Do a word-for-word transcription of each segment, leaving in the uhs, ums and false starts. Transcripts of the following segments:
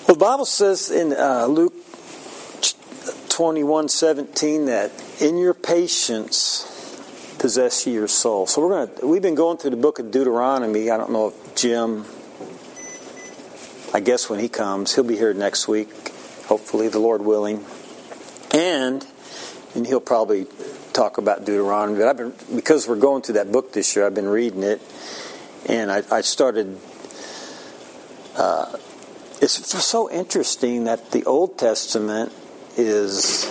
Well, the Bible says in uh, Luke twenty-one seventeen that in your patience possess ye your soul. So we're gonna we've been going through the book of Deuteronomy. I don't know if Jim, I guess when he comes, he'll be here next week, hopefully, the Lord willing. And and he'll probably talk about Deuteronomy. But I've been because we're going through that book this year, I've been reading it, and I, I started. Uh, it's so interesting that the Old Testament is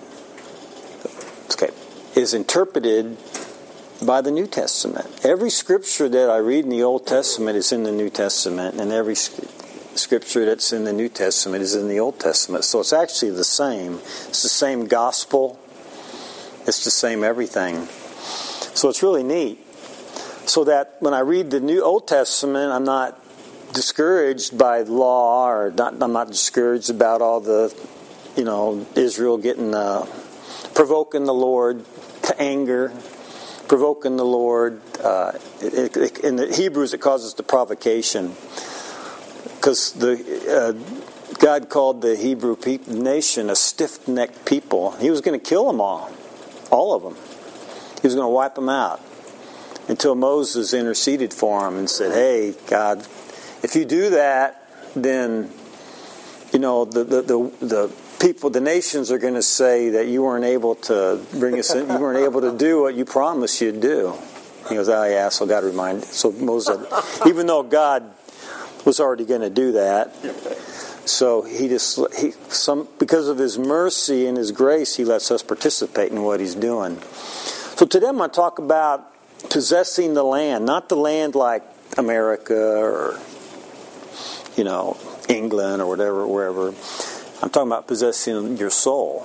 okay is interpreted by the New Testament. Every scripture that I read in the Old Testament is in the New Testament, and every scripture that's in the New Testament is in the Old Testament. So it's actually the same. It's the same gospel. It's the same everything. So it's really neat. So that when I read the New Old Testament, I'm not discouraged by law, or not, I'm not discouraged about all the, you know, Israel getting uh, provoking the Lord to anger, provoking the Lord. Uh, it, it, in the Hebrews, it causes the provocation, because the uh, God called the Hebrew people, nation a stiff-necked people. He was going to kill them all, all of them. He was going to wipe them out until Moses interceded for them and said, "Hey, God, if you do that, then you know the the the, the people, the nations are going to say that you weren't able to bring us in, you weren't able to do what you promised you'd do." He goes, "Oh yeah." So God reminded. So Moses, even though God was already going to do that, so he just he some because of His mercy and His grace, He lets us participate in what He's doing. So today I'm going to talk about possessing the land, not the land like America or, you know, England or whatever, wherever. I'm talking about possessing your soul.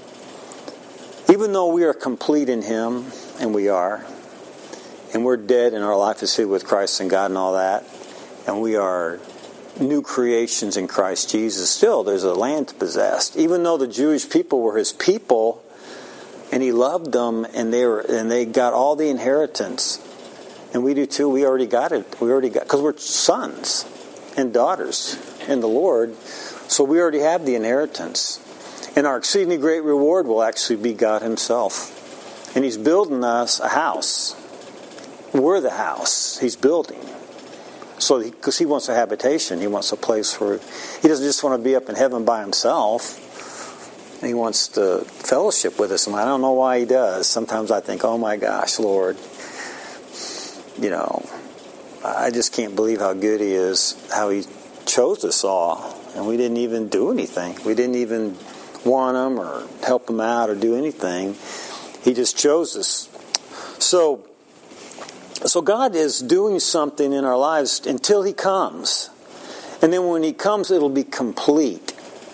Even though we are complete in Him, and we are, and we're dead and our life is hid with Christ and God and all that, and we are new creations in Christ Jesus, still there's a land to possess. Even though the Jewish people were His people, and He loved them, and they were, and they got all the inheritance, and we do too. We already got it. We already got, because we're sons and daughters in the Lord, so we already have the inheritance. And our exceedingly great reward will actually be God Himself, and He's building us a house. We're the house He's building. So, because he, he wants a habitation, He wants a place where He doesn't just want to be up in heaven by Himself. He wants to fellowship with us, and I don't know why He does. Sometimes I think, "Oh my gosh, Lord, you know, I just can't believe how good He is, how He chose us all, and we didn't even do anything. We didn't even want Him or help Him out or do anything. He just chose us." So, so God is doing something in our lives until He comes, and then when He comes, it'll be complete.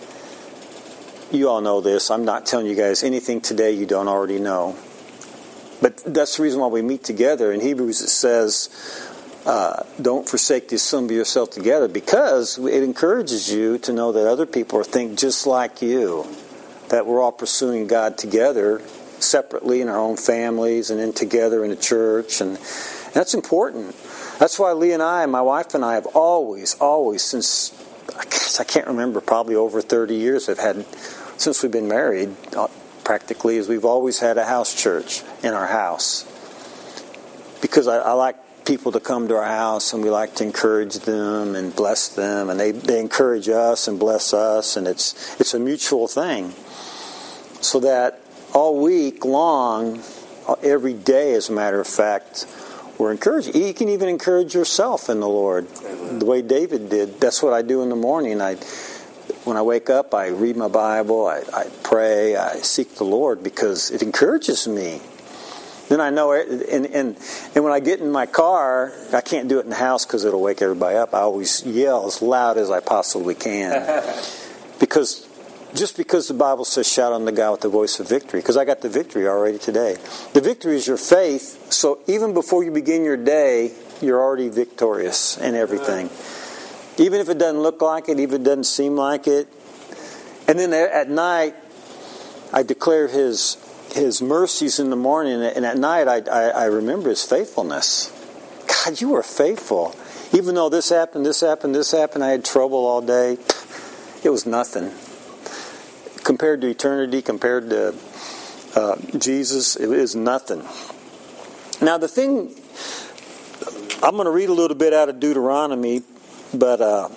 You all know this. I'm not telling you guys anything today you don't already know. But that's the reason why we meet together. In Hebrews it says, uh, don't forsake the assembly of yourself together, because it encourages you to know that other people think just like you, that we're all pursuing God together, separately in our own families, and then together in the church. And, and that's important. That's why Lee and I, my wife and I, have always, always, since, I guess I can't remember, probably over thirty years, have had, since we've been married, practically, is we've always had a house church in our house. Because I, I like people to come to our house, and we like to encourage them and bless them, and they, they encourage us and bless us, and it's it's a mutual thing. So that all week long, every day, as a matter of fact, we're encouraged. You can even encourage yourself in the Lord, the way David did. That's what I do in the morning. I When I wake up, I read my Bible, I, I pray, I seek the Lord, because it encourages me. Then I know, it, and, and and when I get in my car, I can't do it in the house because it'll wake everybody up. I always yell as loud as I possibly can. because Just because the Bible says, shout unto God with the voice of victory, because I got the victory already today. The victory is your faith, so even before you begin your day, you're already victorious in everything. Even if it doesn't look like it, even if it doesn't seem like it. And then at night, I declare His His mercies in the morning, and at night I, I, I remember His faithfulness. God, You are faithful. Even though this happened, this happened, this happened, I had trouble all day. It was nothing. Compared to eternity, compared to uh, Jesus, it is nothing. Now the thing, I'm going to read a little bit out of Deuteronomy, but uh,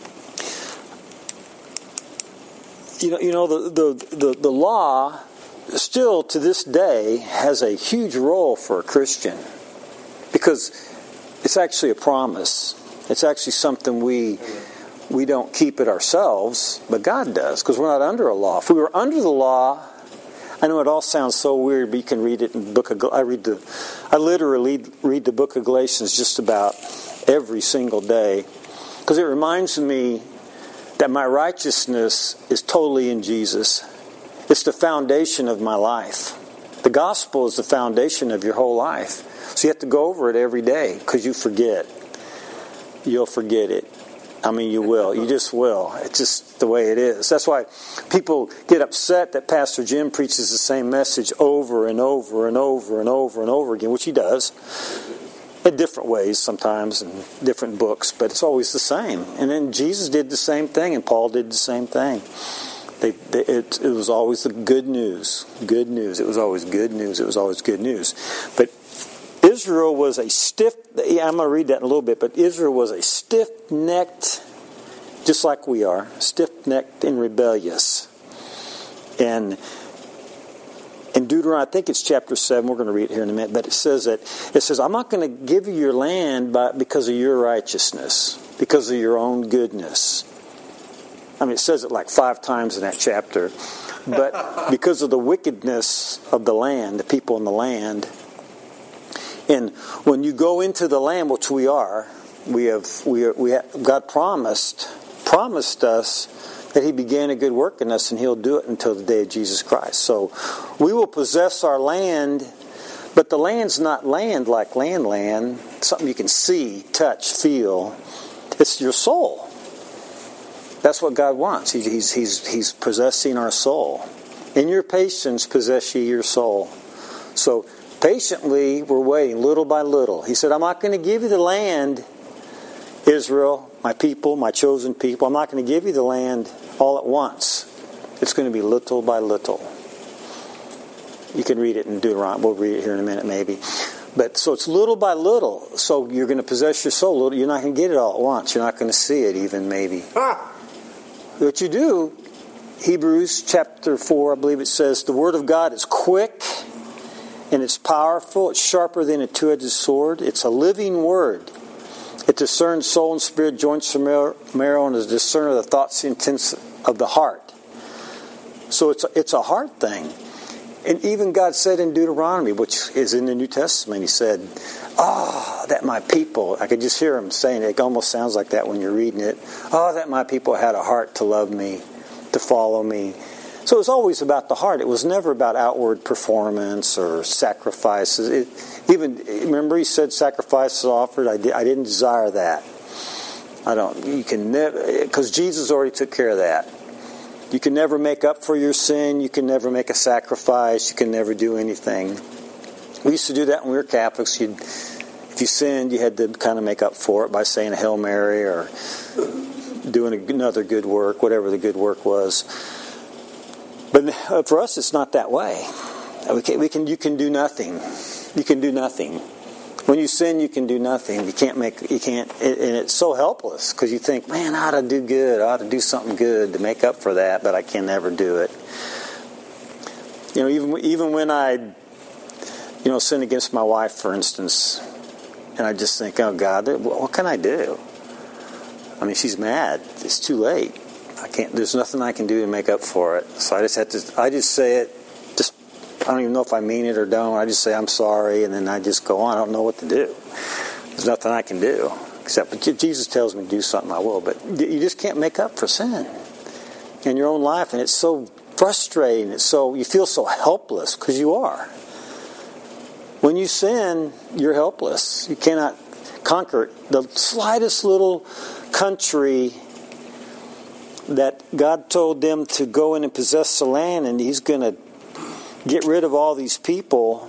you know, you know, the, the the the law still to this day has a huge role for a Christian, because it's actually a promise. It's actually something we we don't keep it ourselves, but God does, because we're not under a law. If we were under the law, I know it all sounds so weird, but you can read it in the book of I read the I literally read the book of Galatians just about every single day, because it reminds me that my righteousness is totally in Jesus. It's the foundation of my life. The gospel is the foundation of your whole life. So you have to go over it every day, because you forget. You'll forget it. I mean, you will. You just will. It's just the way it is. That's why people get upset that Pastor Jim preaches the same message over and over and over and over and over again, which he does in different ways sometimes, in different books, but it's always the same. And then Jesus did the same thing, and Paul did the same thing. They, they, it, it was always the good news. Good news. It was always good news. It was always good news. But Israel was a stiff, yeah, I'm going to read that in a little bit, but Israel was a stiff-necked, just like we are, stiff-necked and rebellious. And in Deuteronomy, I think it's chapter seven, we're going to read it here in a minute, but it says that, it says, I'm not going to give you your land by, because of your righteousness, because of your own goodness. I mean, it says it like five times in that chapter, but because of the wickedness of the land, the people in the land. And when you go into the land, which we are, we have, we are, we have, God promised, promised us that He began a good work in us, and He'll do it until the day of Jesus Christ. So we will possess our land, but the land's not land like land land, something you can see, touch, feel. It's your soul. That's what God wants. He, he's, he's, he's possessing our soul. In your patience possess ye your soul. So patiently, we're waiting little by little. He said, I'm not going to give you the land, Israel, my people, my chosen people. I'm not going to give you the land all at once. It's going to be little by little. You can read it in Deuteronomy. We'll read it here in a minute maybe. But so it's little by little. So you're going to possess your soul. You're not going to get it all at once. You're not going to see it even maybe. Ah! What you do, Hebrews chapter four, I believe it says, the Word of God is quick and it's powerful. It's sharper than a two-edged sword. It's a living Word. It discerns soul and spirit, joints and marrow, and is a discerner of the thoughts and intents of the heart. So it's a, it's a heart thing. And even God said in Deuteronomy, which is in the New Testament, He said, oh, that my people, I could just hear Him saying it. It almost sounds like that when you're reading it. Oh, that my people had a heart to love me, to follow me. So it was always about the heart. It was never about outward performance or sacrifices. It, even remember, He said, "Sacrifices offered. I, did, I didn't desire that. I don't. You can never, because Jesus already took care of that. You can never make up for your sin. You can never make a sacrifice. You can never do anything. We used to do that when we were Catholics. You'd, if you sinned, you had to kind of make up for it by saying a Hail Mary or doing another good work, whatever the good work was. But for us, it's not that way. We can, we can, you can do nothing. You can do nothing. When you sin, you can do nothing. You can't make. You can't, and it's so helpless because you think, "Man, I ought to do good. I ought to do something good to make up for that," but I can never do it. You know, even even when I, you know, sin against my wife, for instance, and I just think, "Oh God, what can I do?" I mean, she's mad. It's too late. I can't. There's nothing I can do to make up for it. So I just have to. I just say it. Just I don't even know if I mean it or don't. I just say I'm sorry, and then I just go on. I don't know what to do. There's nothing I can do except. But Jesus tells me to do something, I will. But you just can't make up for sin in your own life, and it's so frustrating. It's so you feel so helpless because you are. When you sin, you're helpless. You cannot conquer it. The slightest little country that God told them to go in and possess the land, and He's going to get rid of all these people.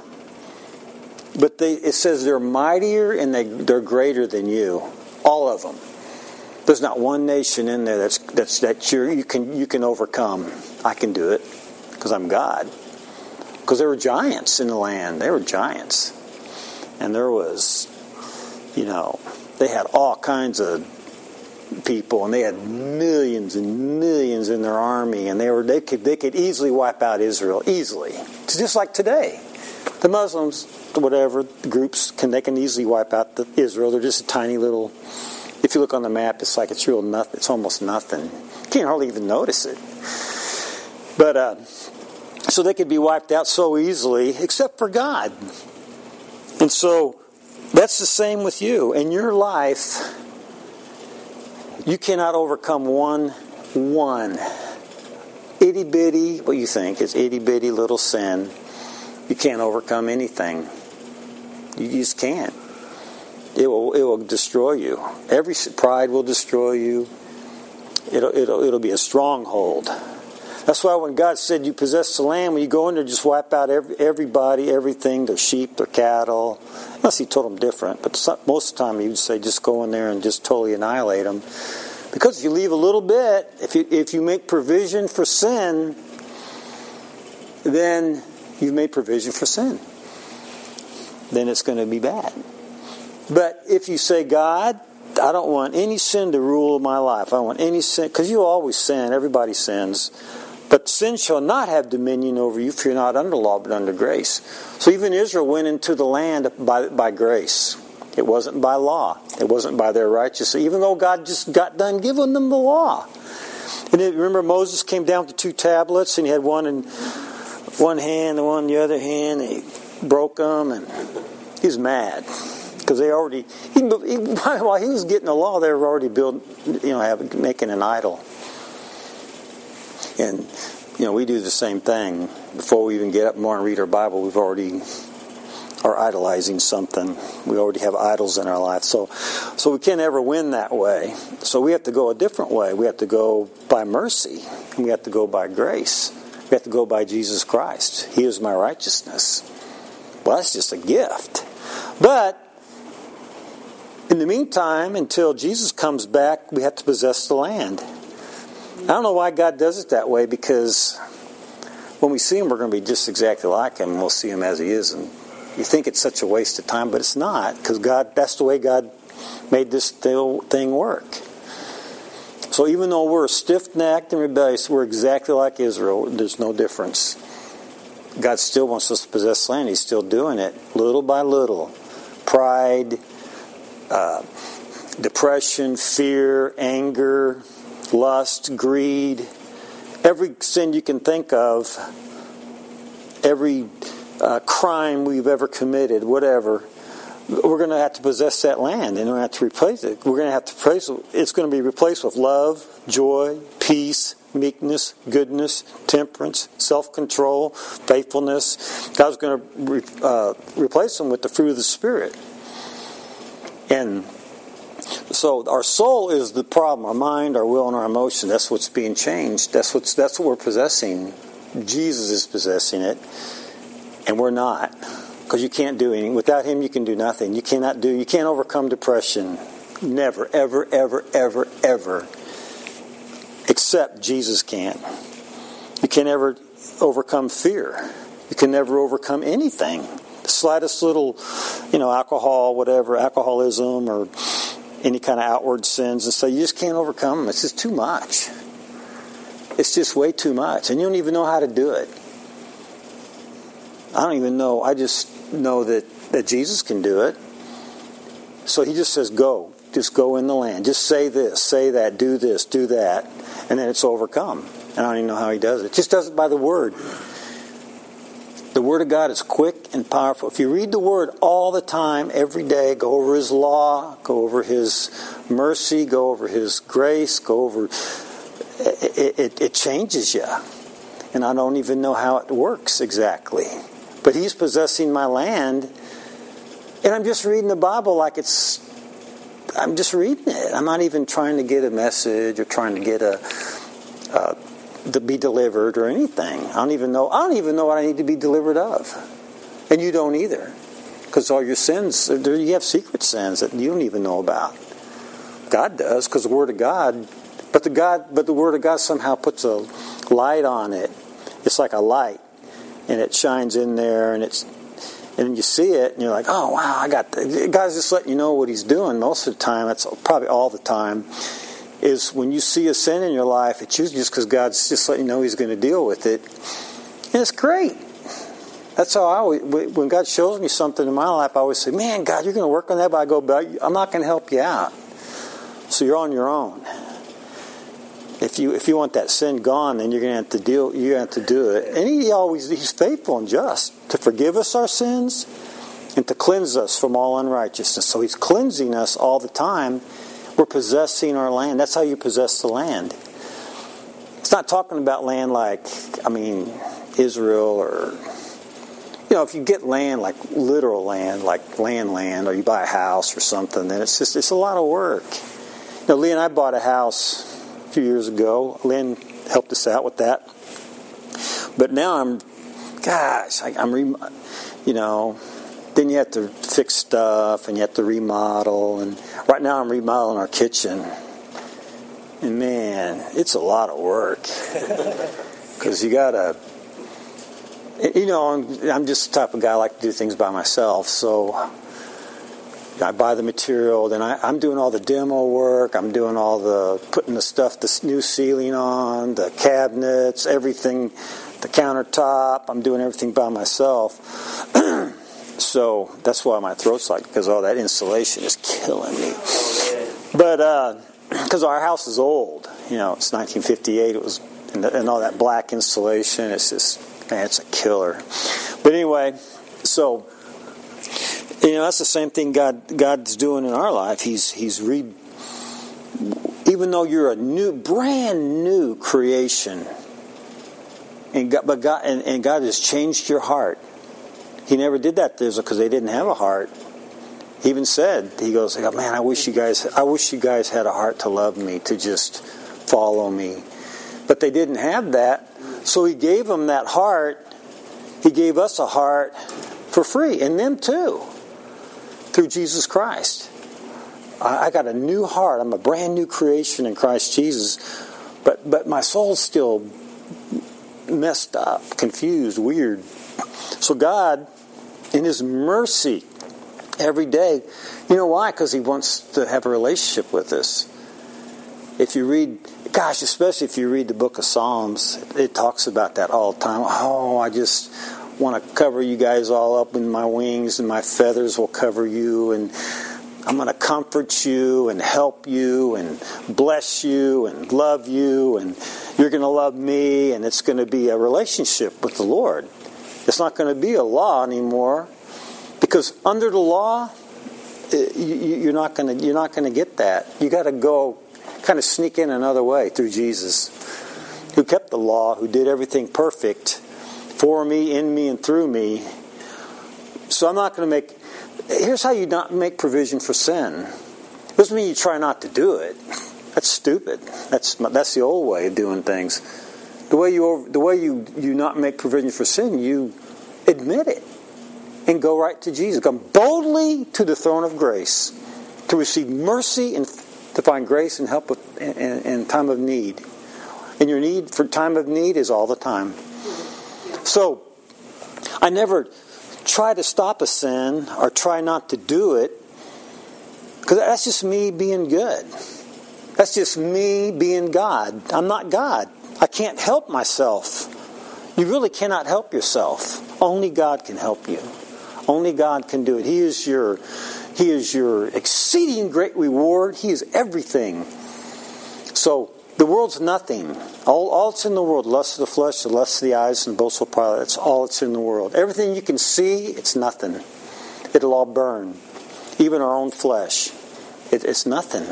But they, it says they're mightier and they, they're greater than you. All of them. There's not one nation in there that's that's that you you can you can overcome. I can do it because I'm God. Because there were giants in the land. There were giants, and there was, you know, they had all kinds of people, and they had millions and millions in their army, and they were they could they could easily wipe out Israel easily. It's just like today, the Muslims, whatever groups can they can easily wipe out the Israel. They're just a tiny little. If you look on the map, it's like it's real nothing. It's almost nothing. You can't hardly even notice it. But uh, so they could be wiped out so easily, except for God. And so that's the same with you. In your life, you cannot overcome one, one itty bitty. What you think is itty bitty little sin. You can't overcome anything. You just can't. It will it will destroy you. Every pride will destroy you. It'll it'll it'll be a stronghold. That's why when God said you possess the land, when you go in there, just wipe out every, everybody, everything, their sheep, their cattle. Unless He told them different, but some, most of the time He would say just go in there and just totally annihilate them. Because if you leave a little bit, if you if you make provision for sin, then you've made provision for sin. Then it's going to be bad. But if you say, God, I don't want any sin to rule my life. I don't want any sin, because you always sin. Everybody sins. But sin shall not have dominion over you if you're not under law but under grace. So even Israel went into the land by, by grace. It wasn't by law. It wasn't by their righteousness. Even though God just got done giving them the law. And then, remember Moses came down with two tablets and he had one in one hand and one in the other hand. And he broke them and he was mad. Because they already, he, he, while he was getting the law, they were already building, you know, having, making an idol. And, you know, we do the same thing. Before we even get up more and read our Bible, we've already are idolizing something. We already have idols in our life. So, so we can't ever win that way. So we have to go a different way. We have to go by mercy. We have to go by grace. We have to go by Jesus Christ. He is my righteousness. Well, that's just a gift. But in the meantime, until Jesus comes back, we have to possess the land. I don't know why God does it that way, because when we see Him, we're going to be just exactly like Him. We'll see Him as He is. And you think it's such a waste of time, but it's not, because God, that's the way God made this thing work. So even though we're stiff-necked and rebellious, we're exactly like Israel. There's no difference. God still wants us to possess land. He's still doing it, little by little. Pride, Uh, depression, fear, anger, lust, greed, every sin you can think of, every uh, crime we've ever committed, whatever, we're going to have to possess that land, and we're going to have to replace it. We're going to have to replace it. It's going to be replaced with love, joy, peace, meekness, goodness, temperance, self-control, faithfulness. God's going to re- uh, replace them with the fruit of the Spirit. And so our soul is the problem. Our mind, our will, and our emotion. That's what's being changed. That's what's that's what we're possessing. Jesus is possessing it, and we're not. Because you can't do anything. Without Him, you can do nothing. You cannot do. You can't overcome depression. Never, ever, ever, ever, ever. Except Jesus can. You can never overcome fear. You can never overcome anything. The slightest little, you know, alcohol, whatever, alcoholism or any kind of outward sins, and so you just can't overcome them. It's just too much. It's just way too much, and you don't even know how to do it. I don't even know. I just know that, that Jesus can do it. So He just says, go. Just go in the land. Just say this, say that, do this, do that, and then it's overcome. And I don't even know how He does it. Just does it by the Word. The Word of God is quick and powerful. If you read the Word all the time, every day, go over His law, go over His mercy, go over His grace, go over... It, it, it changes you. And I don't even know how it works exactly. But He's possessing my land, and I'm just reading the Bible like it's... I'm just reading it. I'm not even trying to get a message or trying to get a... a to be delivered or anything. I don't even know. I don't even know what I need to be delivered of, and you don't either, because all your sins, you have secret sins that you don't even know about. God does, because the Word of God, but the God, but the Word of God somehow puts a light on it. It's like a light, and it shines in there, and it's, and you see it, and you're like, oh wow, I got the, God's just letting you know what He's doing. Most of the time, that's probably all the time, is when you see a sin in your life, it's usually just because God's just letting you know He's going to deal with it, and it's great. That's how I always, when God shows me something in my life, I always say, man, God, you're going to work on that, but I go, but I'm not going to help you out. So you're on your own. If you if you want that sin gone, then you're going to have to deal. You have to do it. And He always He's faithful and just to forgive us our sins and to cleanse us from all unrighteousness. So He's cleansing us all the time. We're possessing our land. That's how you possess the land. It's not talking about land like, I mean, Israel or, you know, if you get land like literal land, like land land, or you buy a house or something, then it's just it's a lot of work. You know, Lee and I bought a house a few years ago. Lynn helped us out with that. But now I'm, gosh, I, I'm, re, you know, then you have to fix stuff and you have to remodel. And right now I'm remodeling our kitchen. And man, it's a lot of work. Because you got to, you know, I'm, I'm just the type of guy I like to do things by myself. So I buy the material, then I, I'm doing all the demo work, I'm doing all the, putting the stuff, the new ceiling on, the cabinets, everything, the countertop, I'm doing everything by myself. So that's why my throat's like, because all that insulation is killing me. But, uh, because our house is old, you know, it's nineteen fifty-eight, it was, and, the, and all that black insulation, it's just, man, it's a killer. But anyway, so, you know, that's the same thing God God's doing in our life. He's He's re, even though you're a new, brand new creation, and God, but God and, and God has changed your heart. He never did that to Israel because they didn't have a heart. He even said, He goes, "Man, I wish you guys, I wish you guys had a heart to love me, to just follow me." But they didn't have that, so He gave them that heart. He gave us a heart for free, and them too. Through Jesus Christ. I got a new heart. I'm a brand new creation in Christ Jesus. But but my soul's still messed up, confused, weird. So God, in His mercy, every day, you know why? Because He wants to have a relationship with us. If you read, gosh, especially if you read the book of Psalms, it talks about that all the time. Oh, I just want to cover you guys all up in my wings, and my feathers will cover you, and I'm going to comfort you and help you and bless you and love you, and you're going to love me, and it's going to be a relationship with the Lord. It's not going to be a law anymore, because under the law, you're not going to you're not going to get that. You got to go kind of sneak in another way through Jesus, who kept the law, who did everything perfect for me, in me, and through me. So I'm not going to make... Here's how you not make provision for sin. It doesn't mean you try not to do it. That's stupid. That's that's the old way of doing things. The way you the way you, you not make provision for sin, you admit it and go right to Jesus. Come boldly to the throne of grace to receive mercy and to find grace and help in, in, in time of need. And your need for time of need is all the time. So, I never try to stop a sin or try not to do it, because that's just me being good. That's just me being God. I'm not God. I can't help myself. You really cannot help yourself. Only God can help you. Only God can do it. He is your, He is your exceeding great reward. He is everything. So, the world's nothing. All, all that's in the world, lust of the flesh, the lust of the eyes, and boastful pride, that's all that's in the world. Everything you can see, it's nothing. It'll all burn. Even our own flesh. It, it's nothing.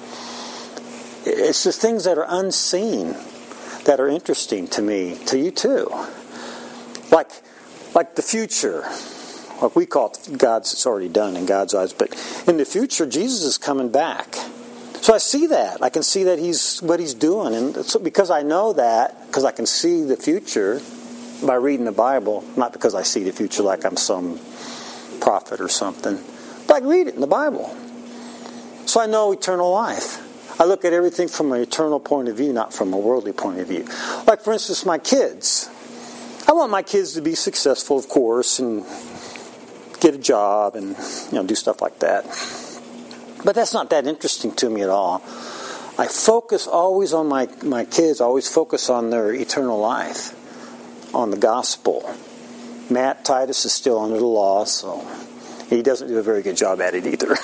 It's the things that are unseen that are interesting to me, to you too. Like, like the future. What we call it, God's, it's already done in God's eyes. But in the future, Jesus is coming back. So I see that. I can see that He's what He's doing. And so because I know that, because I can see the future by reading the Bible, not because I see the future like I'm some prophet or something, but I read it in the Bible. So So I know eternal life. I look at everything from an eternal point of view, not from a worldly point of view. Like, for instance, my kids. I want my kids to be successful, of course, and get a job and, you know, do stuff like that. But that's not that interesting to me at all. I focus always on my, my kids, I always focus on their eternal life, on the gospel. Matt Titus is still under the law, so he doesn't do a very good job at it either.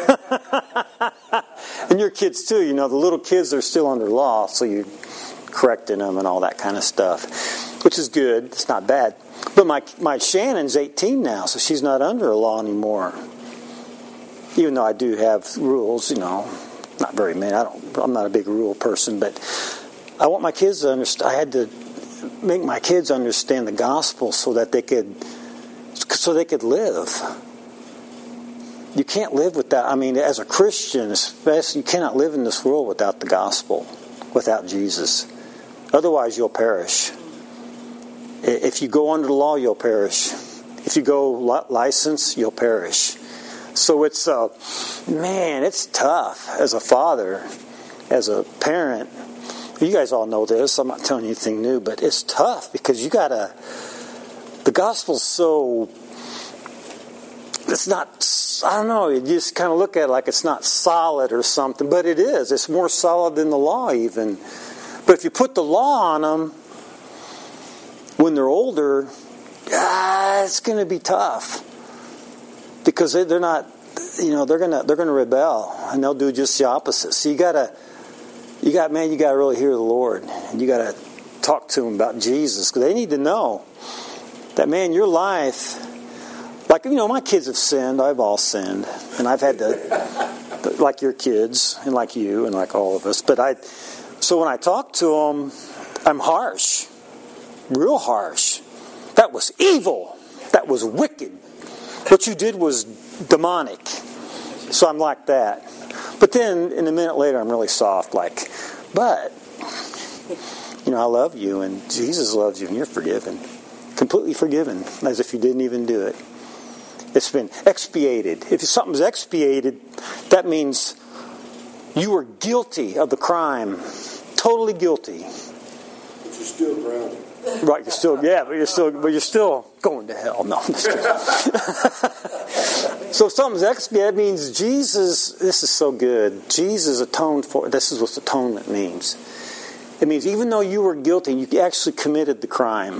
And your kids too, you know, the little kids are still under law, so you're correcting them and all that kind of stuff, which is good. It's not bad. But my my Shannon's eighteen now, so she's not under a law anymore. Even though I do have rules, you know, not very many. I don't. I'm not a big rule person, but I want my kids to understand. I had to make my kids understand the gospel so that they could, so they could live. You can't live without. I mean, as a Christian, especially, you cannot live in this world without the gospel, without Jesus. Otherwise, you'll perish. If you go under the law, you'll perish. If you go licensed, you'll perish. So it's, uh, man, it's tough as a father, as a parent. You guys all know this. I'm not telling you anything new, but it's tough because you gotta. The gospel's so. It's not. I don't know. You just kind of look at it like it's not solid or something, but it is. It's more solid than the law, even. But if you put the law on them when they're older, ah, it's going to be tough because they're not. You know, they're gonna they're gonna rebel and they'll do just the opposite. So you gotta. You got, man, you got to really hear the Lord. And you got to talk to them about Jesus. Because they need to know that, man, your life, like, you know, my kids have sinned. I've all sinned. And I've had to, like your kids, and like you, and like all of us. But I, so when I talk to them, I'm harsh. Real harsh. That was evil. That was wicked. What you did was demonic. So I'm like that. But then, in a minute later, I'm really soft, like, but, you know, I love you, and Jesus loves you, and you're forgiven. Completely forgiven, as if you didn't even do it. It's been expiated. If something's expiated, that means you were guilty of the crime. Totally guilty. But you're still grounded. Right, you're still, yeah, but you're still, but you're still going to hell. No, I'm just kidding. So if something's expiated, that means Jesus, this is so good. Jesus atoned for, this is what atonement means. It means even though you were guilty, you actually committed the crime.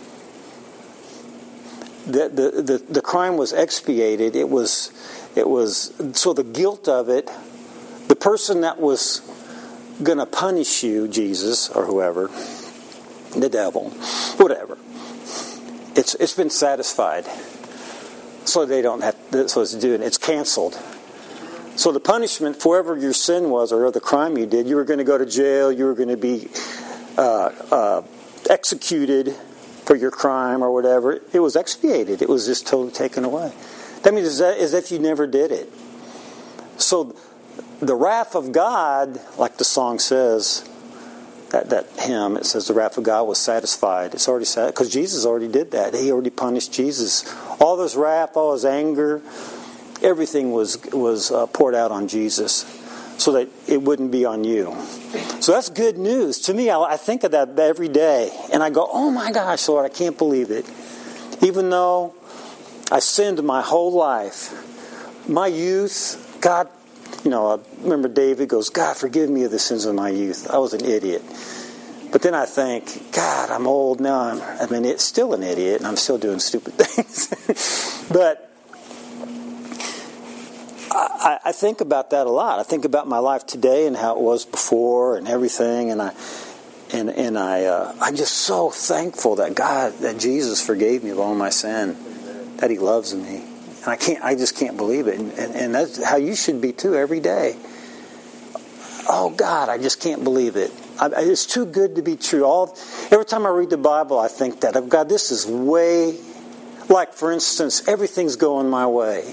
The, the, the, the crime was expiated. It was, it was, so the guilt of it, the person that was going to punish you, Jesus or whoever, the devil, whatever, it's it's been satisfied. So they don't have, so it's doing, it's canceled. So the punishment for whatever your sin was or the crime you did, you were going to go to jail, you were going to be uh, uh, executed for your crime or whatever. It was expiated. It was just totally taken away. That means as if you never did it. So the wrath of God, like the song says, that, that hymn, it says the wrath of God was satisfied. It's already said, because Jesus already did that. He already punished Jesus. All his wrath, all his anger, everything was was uh, poured out on Jesus so that it wouldn't be on you. So that's good news. To me, I, I think of that every day. And I go, oh my gosh, Lord, I can't believe it. Even though I sinned my whole life, my youth, God, you know, I remember David goes, God, forgive me of the sins of my youth. I was an idiot. But then I think, God, I'm old now. I'm, I mean, it's still an idiot, and I'm still doing stupid things. But I, I think about that a lot. I think about my life today and how it was before and everything, and I and and I uh, I'm just so thankful that God, that Jesus forgave me of all my sin, that He loves me. And I can't, I just can't believe it. And, and, and that's how you should be too every day. Oh God, I just can't believe it. I, it's too good to be true. All every time I read the Bible, I think that, oh God, this is way, like for instance, everything's going my way.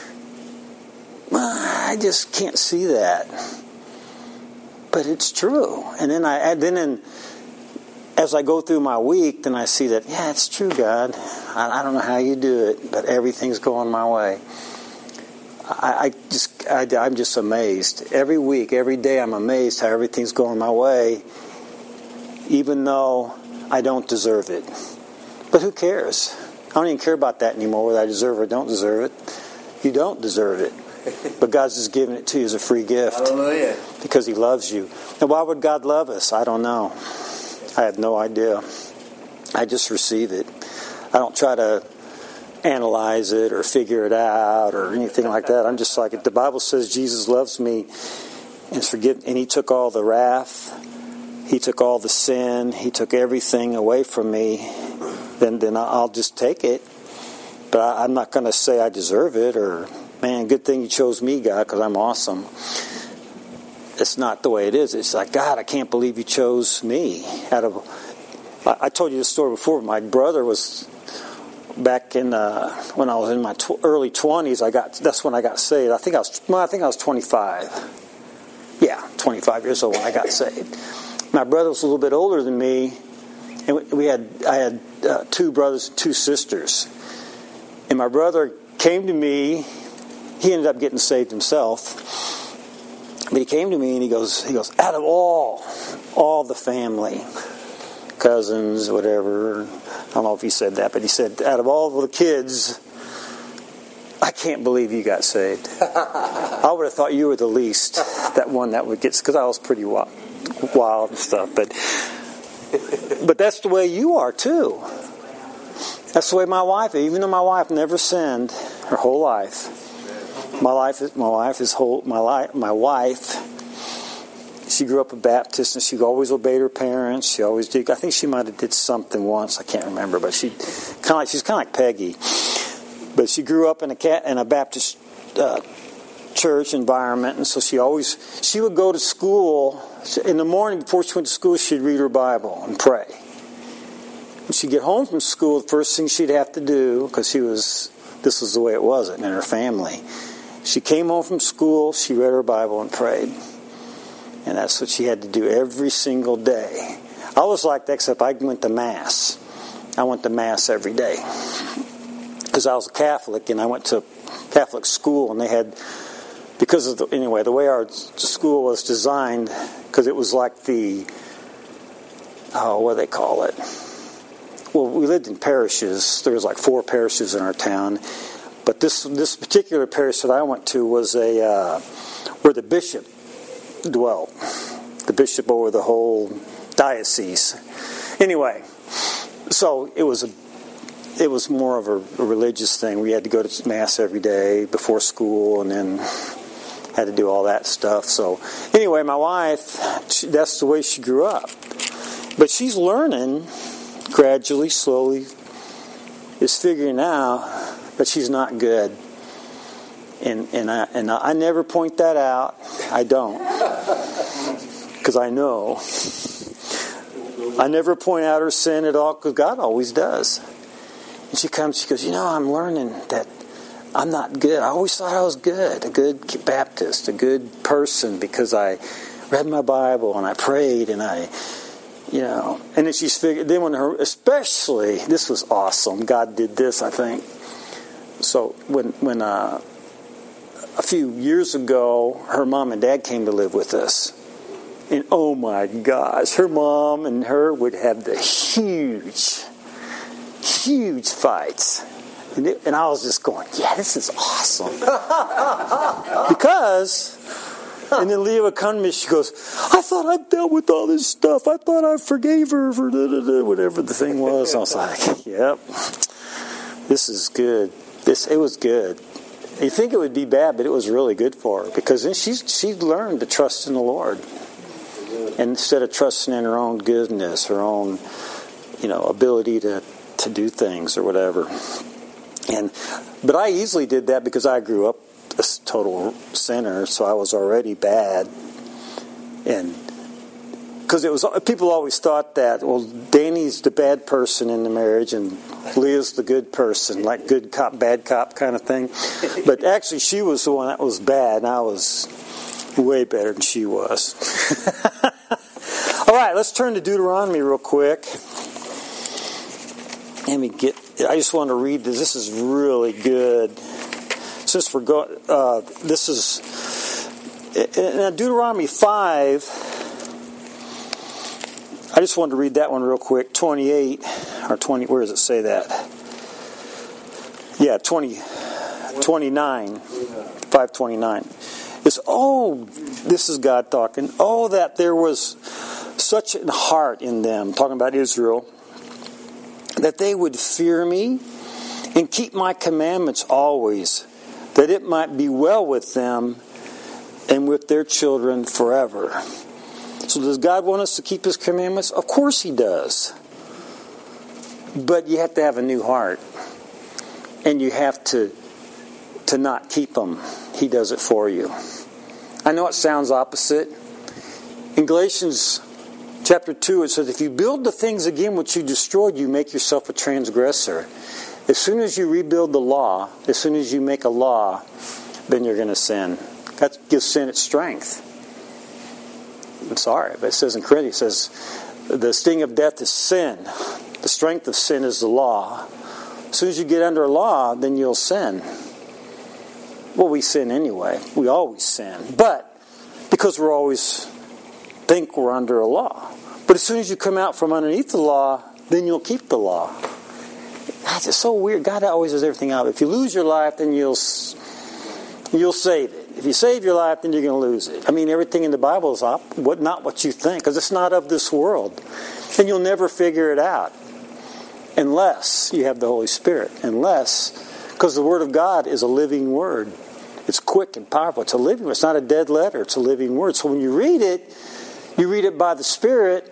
I just can't see that. But it's true. And then I, and then in, as I go through my week, then I see that, yeah, it's true, God. I, I don't know how you do it, but everything's going my way. I, I just, I, I'm just amazed. Every week, every day, I'm amazed how everything's going my way, even though I don't deserve it. But who cares? I don't even care about that anymore, whether I deserve it or don't deserve it. You don't deserve it. But God's just giving it to you as a free gift. Hallelujah. Because He loves you. And why would God love us? I don't know. I have no idea. I just receive it. I don't try to analyze it or figure it out or anything like that. I'm just like, if the Bible says Jesus loves me and forgive, and He took all the wrath, He took all the sin, He took everything away from me, then then I'll just take it. But I, I'm not going to say I deserve it or, man, good thing You chose me, God, because I'm awesome. It's not the way it is. It's like, God, I can't believe You chose me. Out of, I, I told you this story before. My brother was back in uh, when I was in my tw- early twenties. I got that's when I got saved. I think I was well, I think I was twenty-five. Yeah, twenty-five years old when I got saved. My brother was a little bit older than me, and we had I had uh, two brothers and two sisters. And my brother came to me. He ended up getting saved himself, but he came to me and he goes, he goes, out of all, all the family, cousins, whatever. I don't know if he said that, but he said, out of all the kids, I can't believe you got saved. I would have thought you were the least, that one that would get, because I was pretty wild, wild and stuff. But but that's the way you are too. That's the way my wife is. Even though my wife never sinned her whole life, my life is my wife is whole. My life, my wife. She grew up a Baptist, and she always obeyed her parents. She always did. I think she might have did something once. I can't remember, but she kind of like she's kind of like Peggy. But she grew up in a cat in a Baptist uh, church environment, and so she always she would go to school in the morning before she went to school. She'd read her Bible and pray. When she'd get home from school, the first thing she'd have to do, because she was this was the way it was in her family. She came home from school. She read her Bible and prayed. And that's what she had to do every single day. I was like that, except I went to Mass. I went to Mass every day. Because I was a Catholic, and I went to Catholic school, and they had, because of the, anyway, the way our school was designed, because it was like the, oh, what do they call it? Well, we lived in parishes. There was like four parishes in our town. But this this particular parish that I went to was a, uh, where the bishop dwelt, the bishop over the whole diocese. Anyway, so it was a, it was more of a, a religious thing. We had to go to Mass every day before school, and then had to do all that stuff. So anyway, my wife, she, that's the way she grew up. But she's learning gradually, slowly, is figuring out that she's not good. And and I and I never point that out. I don't, because I know. I never point out her sin at all, because God always does. And she comes, she goes, you know, I'm learning that I'm not good. I always thought I was good, a good Baptist, a good person, because I read my Bible and I prayed and I, you know. And then she's figured. Then when her, especially, this was awesome. God did this, I think. So when when. Uh, A few years ago, her mom and dad came to live with us. And oh my gosh, her mom and her would have the huge, huge fights. And, it, and I was just going, yeah, this is awesome. Because, and then Leah would come to me, she goes, I thought I dealt with all this stuff. I thought I forgave her for da, da, da, whatever the thing was. I was like, yep, this is good. This It was good. You think it would be bad, but it was really good for her, because then she she learned to trust in the Lord, and instead of trusting in her own goodness, her own, you know, ability to, to do things or whatever. And but I easily did that because I grew up a total sinner, so I was already bad, and because it was people always thought that, well, Danny's the bad person in the marriage and Leah's the good person, like good cop, bad cop kind of thing. But actually, she was the one that was bad, and I was way better than she was. All right, let's turn to Deuteronomy real quick. Let me get. I just want to read this. This is really good. since we're going, uh, this is in Deuteronomy five. I just wanted to read that one real quick. twenty-eight or twenty. Where does it say that? Yeah, twenty, twenty-nine, five twenty-nine. It's oh, this is God talking. Oh, that there was such a heart in them, talking about Israel, that they would fear me and keep my commandments always, that it might be well with them and with their children forever. So does God want us to keep His commandments? Of course He does. But you have to have a new heart. And you have to, to not keep them. He does it for you. I know it sounds opposite. In Galatians chapter two, it says, if you build the things again which you destroyed, you make yourself a transgressor. As soon as you rebuild the law, as soon as you make a law, then you're going to sin. That gives sin its strength. I'm sorry, but it says in Corinthians, it says, the sting of death is sin. The strength of sin is the law. As soon as you get under a law, then you'll sin. Well, we sin anyway. We always sin. But because we're always think we're under a law. But as soon as you come out from underneath the law, then you'll keep the law. That's just so weird. God always does everything out. If you lose your life, then you'll you'll save it. If you save your life, then you're going to lose it. I mean, everything in the Bible is op- what, not what you think, because it's not of this world. And you'll never figure it out unless you have the Holy Spirit. Unless, because the Word of God is a living Word. It's quick and powerful. It's a living Word. It's not a dead letter. It's a living Word. So when you read it, you read it by the Spirit,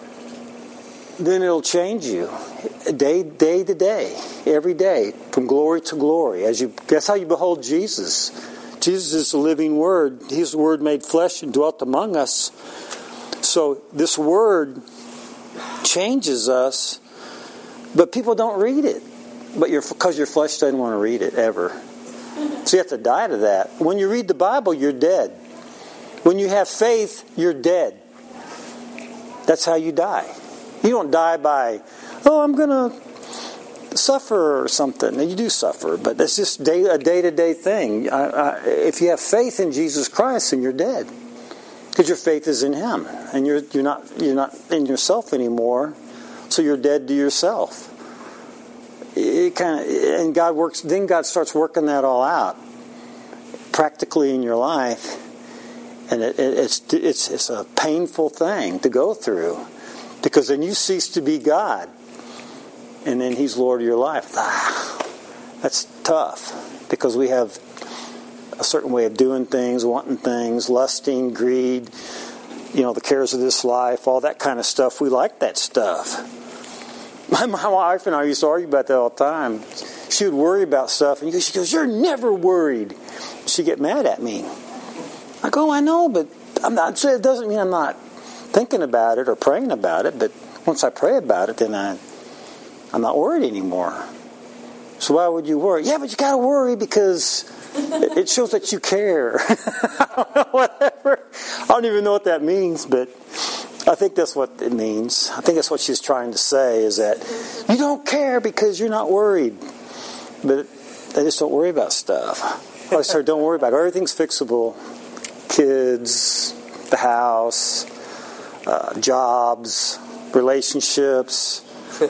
then it'll change you day, day to day, every day, from glory to glory. As you, that's how you behold Jesus. Jesus is the living Word. He's the Word made flesh and dwelt among us. So this Word changes us, but people don't read it. But you're, because your flesh doesn't want to read it ever. So you have to die to that. When you read the Bible, you're dead. When you have faith, you're dead. That's how you die. You don't die by, oh, I'm going to suffer or something. And you do suffer, but that's just day, a day-to-day thing. I, I, if you have faith in Jesus Christ, then you're dead. Because your faith is in Him. And you're, you're, not, you're not in yourself anymore. So you're dead to yourself. It kind of, and God works. Then God starts working that all out, practically in your life, and it, it, it's it's it's a painful thing to go through, because then you cease to be God, and then He's Lord of your life. Ah, that's tough, because we have a certain way of doing things, wanting things, lusting, greed, you know, the cares of this life, all that kind of stuff. We like that stuff. My, my wife and I used to argue about that all the time. She would worry about stuff, and she goes, "You're never worried." She'd get mad at me. I go, "I know, but I'm not." It doesn't mean I'm not thinking about it or praying about it. But once I pray about it, then I, I'm not worried anymore. So why would you worry? Yeah, but you got to worry because it, it shows that you care. I don't know, whatever. I don't even know what that means, but I think that's what it means. I think that's what she's trying to say, is that you don't care because you're not worried. But they just don't worry about stuff. I said, don't worry about it. Everything's fixable. Kids, the house, uh, jobs, relationships,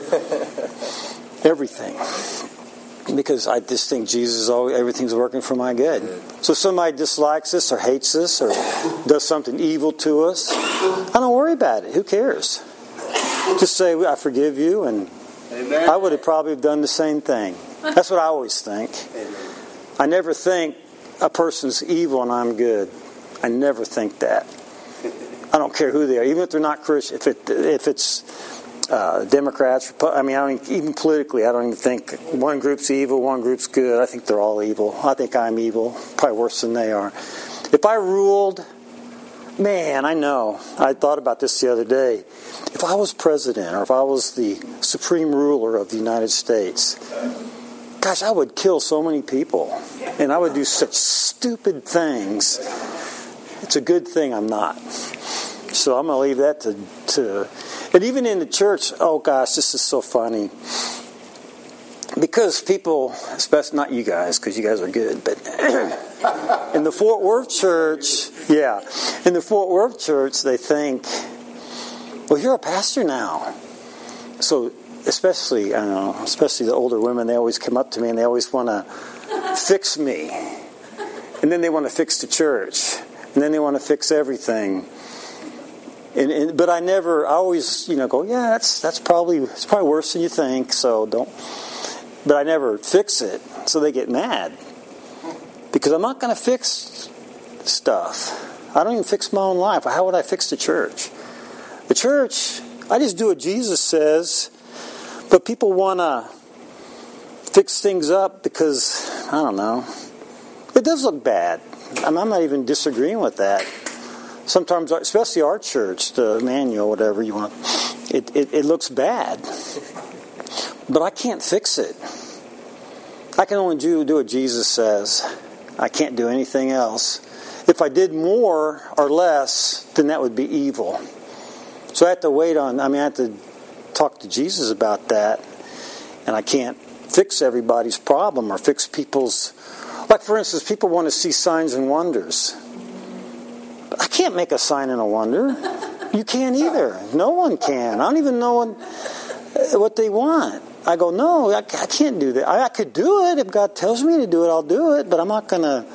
everything. Because I just think Jesus is always, everything's working for my good. So if somebody dislikes us or hates us or does something evil to us, I don't worry about it. Who cares? Just say, I forgive you, and Amen. I would have probably done the same thing. That's what I always think. Amen. I never think a person's evil and I'm good. I never think that. I don't care who they are, even if they're not Christian. If it if it's uh, Democrats, I mean, I don't, even politically, I don't even think one group's evil, one group's good. I think they're all evil. I think I'm evil, probably worse than they are. If I ruled, man, I know. I thought about this the other day. If I was president, or if I was the supreme ruler of the United States, gosh, I would kill so many people, and I would do such stupid things. It's a good thing I'm not. So I'm going to leave that to, to... And even in the church, oh gosh, this is so funny. because people, especially not you guys, because you guys are good, but in the Fort Worth church, yeah, in the Fort Worth church, they think, well, you're a pastor now. So, especially, I don't know, especially the older women, they always come up to me and they always want to fix me. And then they want to fix the church. And then they want to fix everything. And, and, but I never, I always, you know, go, yeah, that's that's probably it's probably worse than you think, so don't. But I never fix it, so they get mad. Because I'm not going to fix stuff. I don't even fix my own life. How would I fix the church? The church, I just do what Jesus says, but people want to fix things up because, I don't know, it does look bad. I'm not even disagreeing with that. Sometimes, especially our church, the manual, whatever you want, it, it, it looks bad. But I can't fix it. I can only do, do what Jesus says. I can't do anything else. If I did more or less, then that would be evil. So I have to wait on, I mean, I have to talk to Jesus about that. And I can't fix everybody's problem or fix people's, like for instance, people want to see signs and wonders. I can't make a sign and a wonder. You can't either. No one can. I don't even know what they want. I go, no, I, I can't do that. I, I could do it. If God tells me to do it, I'll do it. But I'm not going to,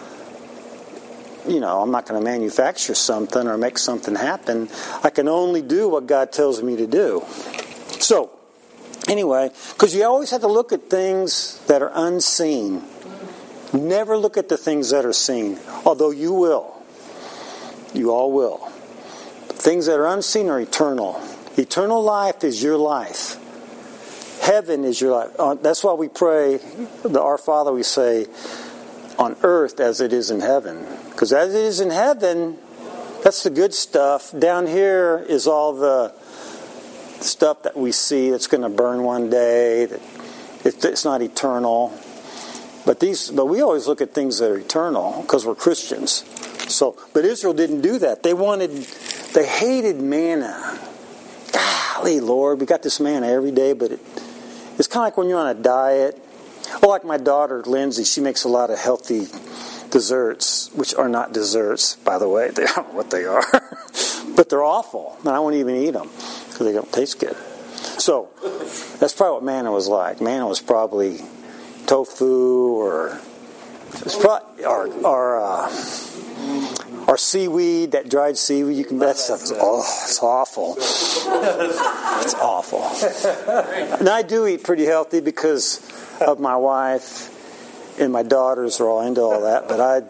you know, I'm not going to manufacture something or make something happen. I can only do what God tells me to do. So, anyway, because you always have to look at things that are unseen. Never look at the things that are seen, although you will. You all will. Things that are unseen are eternal. Eternal life is your life. Heaven is your life. Uh, that's why we pray, the Our Father, we say, on earth as it is in heaven. Because as it is in heaven, that's the good stuff. Down here is all the stuff that we see that's going to burn one day. That it's not eternal. But these, but we always look at things that are eternal because we're Christians. So, but Israel didn't do that. They wanted, they hated manna. Golly, Lord, we got this manna every day, but it, it's kind of like when you're on a diet. Well, like my daughter, Lindsay, she makes a lot of healthy desserts, which are not desserts, by the way. They don't know what they are. But they're awful, and I won't even eat them because they don't taste good. So, that's probably what manna was like. Manna was probably tofu or, it's probably, or, or uh, or seaweed, that dried seaweed. You can that stuff is oh, it's awful. It's awful. And I do eat pretty healthy because of my wife and my daughters are all into all that. But I,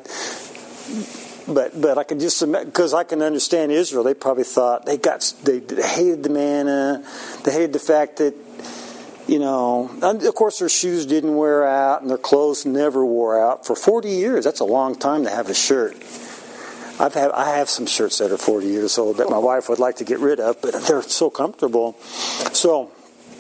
but but I can just because I can understand Israel. They probably thought they got they, they hated the manna. They hated the fact that, you know, of course their shoes didn't wear out and their clothes never wore out for forty years. That's a long time to have a shirt. I've had, I have some shirts that are forty years old that my wife would like to get rid of, but they're so comfortable. So,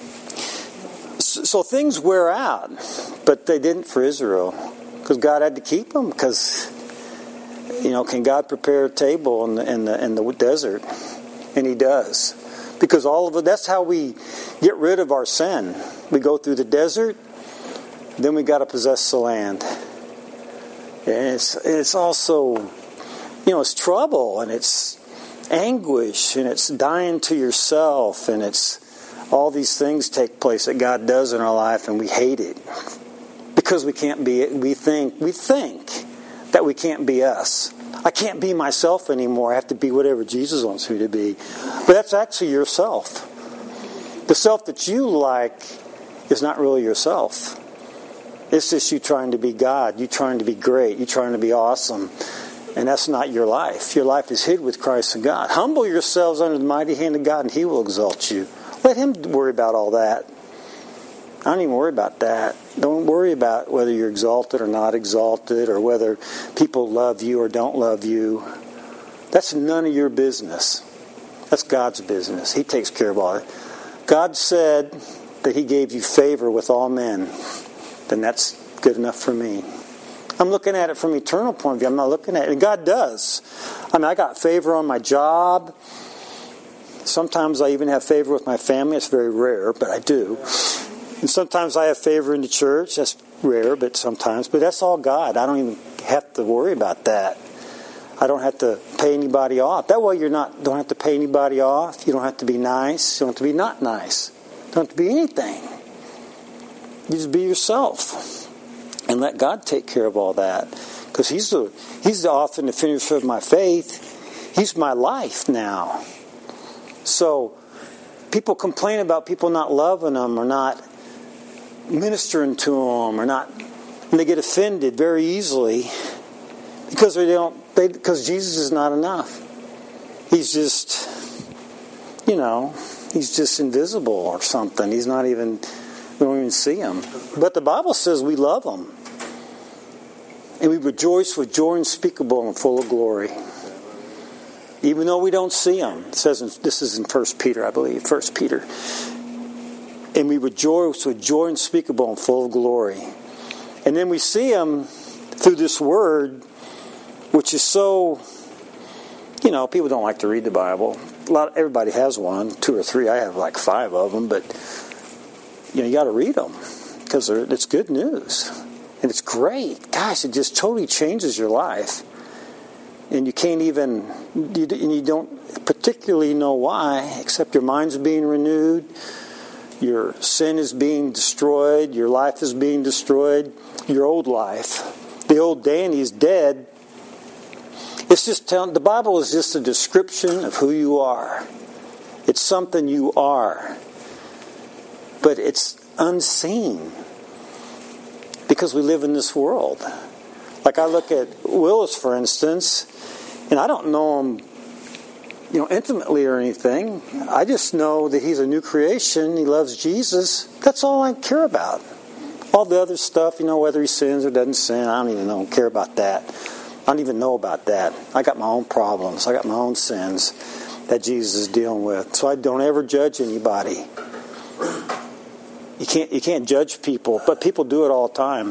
so things wear out, but they didn't for Israel because God had to keep them. Because, you know, can God prepare a table in the in the, in the desert? And He does. Because all of it, that's how we get rid of our sin. We go through the desert, then we got to possess the land. And it's it's also, you know, it's trouble and it's anguish and it's dying to yourself and it's all these things take place that God does in our life and we hate it because we can't be it. We think we think that we can't be us. I can't be myself anymore. I have to be whatever Jesus wants me to be. But that's actually yourself. The self that you like is not really yourself. It's just you trying to be God. You trying to be great. You trying to be awesome. And that's not your life. Your life is hid with Christ and God. Humble yourselves under the mighty hand of God and He will exalt you. Let Him worry about all that. I don't even worry about that. Don't worry about whether you're exalted or not exalted or whether people love you or don't love you. That's none of your business. That's God's business. He takes care of all that. God said that He gave you favor with all men. Then that's good enough for me. I'm looking at it from an eternal point of view. I'm not looking at it. And God does. I mean, I got favor on my job. Sometimes I even have favor with my family. It's very rare, but I do. And sometimes I have favor in the church. That's rare, but sometimes. But that's all God. I don't even have to worry about that. I don't have to pay anybody off. That way you're not don't have to pay anybody off. You don't have to be nice. You don't have to be not nice. You don't have to be anything. You just be yourself. And let God take care of all that. Because He's the He's the author and the finisher of my faith. He's my life now. So people complain about people not loving them or not ministering to them or not, and they get offended very easily because they don't. They because Jesus is not enough. He's just, you know, He's just invisible or something. He's not even. We don't even see Him. But the Bible says we love Him. And we rejoice with joy unspeakable and full of glory. Even though we don't see Him. It says in, this is in First Peter, I believe. First Peter. And we rejoice with joy unspeakable and full of glory. And then we see Him through this Word, which is so, you know, people don't like to read the Bible. A lot, everybody has one, two or three. I have like five of them, but you know, you got to read them because it's good news. And it's great. Gosh, it just totally changes your life. And you can't even, you, and you don't particularly know why, except your mind's being renewed, your sin is being destroyed, your life is being destroyed, your old life. The old Danny is dead. It's just telling, the Bible is just a description of who you are. It's something you are. But it's unseen. Because we live in this world. Like I look at Willis, for instance, and I don't know him, you know, intimately or anything. I just know that he's a new creation. He loves Jesus. That's all I care about. All the other stuff, you know, whether he sins or doesn't sin, I don't even know, care about that. I don't even know about that. I got my own problems. I got my own sins that Jesus is dealing with. So I don't ever judge anybody. You can't you can't judge people, but people do it all the time.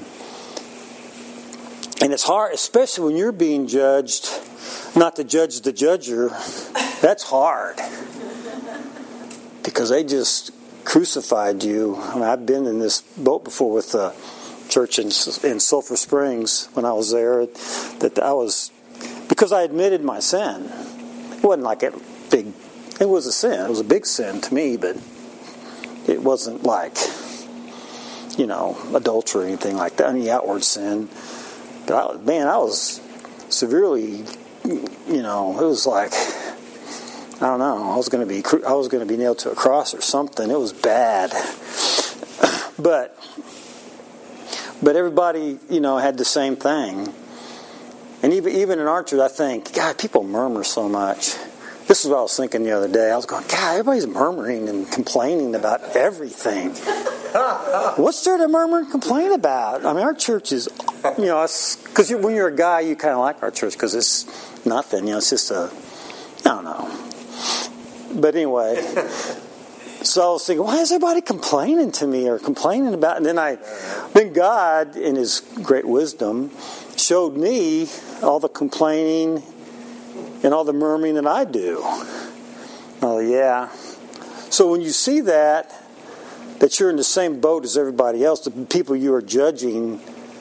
And it's hard, especially when you're being judged, not to judge the judger. That's hard. Because they just crucified you. I mean, I've been in this boat before with the church in, in Sulphur Springs when I was there. That I was, because I admitted my sin. It wasn't like a big, it was a sin. It was a big sin to me, but it wasn't like, you know, adultery or anything like that, any outward sin. But I, man, I was severely, you know, it was like, I don't know, I was going to be, I was going to be nailed to a cross or something. It was bad. But, but everybody, you know, had the same thing. And even even in our church, I think, God, people murmur so much. This is what I was thinking the other day. I was going, God, everybody's murmuring and complaining about everything. What's there to murmur and complain about? I mean, our church is, you know, because when you're a guy, you kind of like our church because it's nothing. You know, it's just a, I don't know. But anyway, so I was thinking, why is everybody complaining to me or complaining about? And then I, then God, in His great wisdom, showed me all the complaining and all the murmuring that I do. Oh, yeah. So when you see that, that you're in the same boat as everybody else, the people you are judging,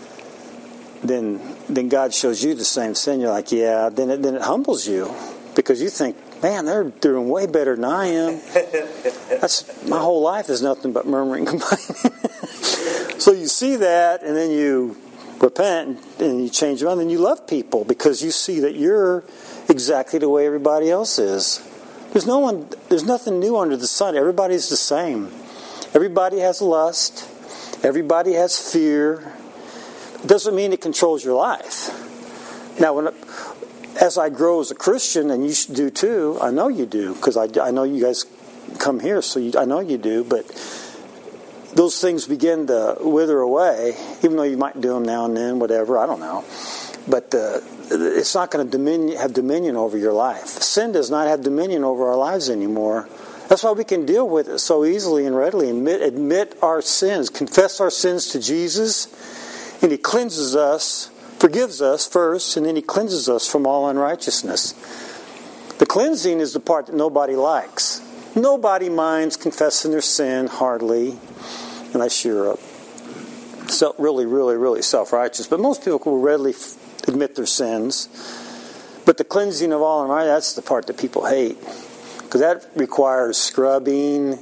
then then God shows you the same sin. You're like, yeah, then it, then it humbles you. Because you think, man, they're doing way better than I am. That's my whole life is nothing but murmuring and complaining. So you see that, and then you repent, and you change your mind, and you love people because you see that you're exactly the way everybody else is. There's no one. There's nothing new under the sun. Everybody's the same. Everybody has lust. Everybody has fear. It doesn't mean it controls your life. Now, when as I grow as a Christian, and you should do too, I know you do, because I, I know you guys come here, so you, I know you do, but those things begin to wither away, even though you might do them now and then, whatever, I don't know. But uh, it's not going to dominion, have dominion over your life. Sin does not have dominion over our lives anymore. That's why we can deal with it so easily and readily. Admit, admit our sins, confess our sins to Jesus, and He cleanses us, forgives us first, and then He cleanses us from all unrighteousness. The cleansing is the part that nobody likes. Nobody minds confessing their sin, hardly. unless you're a self, really, really, really self-righteous. But most people will readily f- admit their sins. But the cleansing of all unrighteousness, that's the part that people hate. Because that requires scrubbing,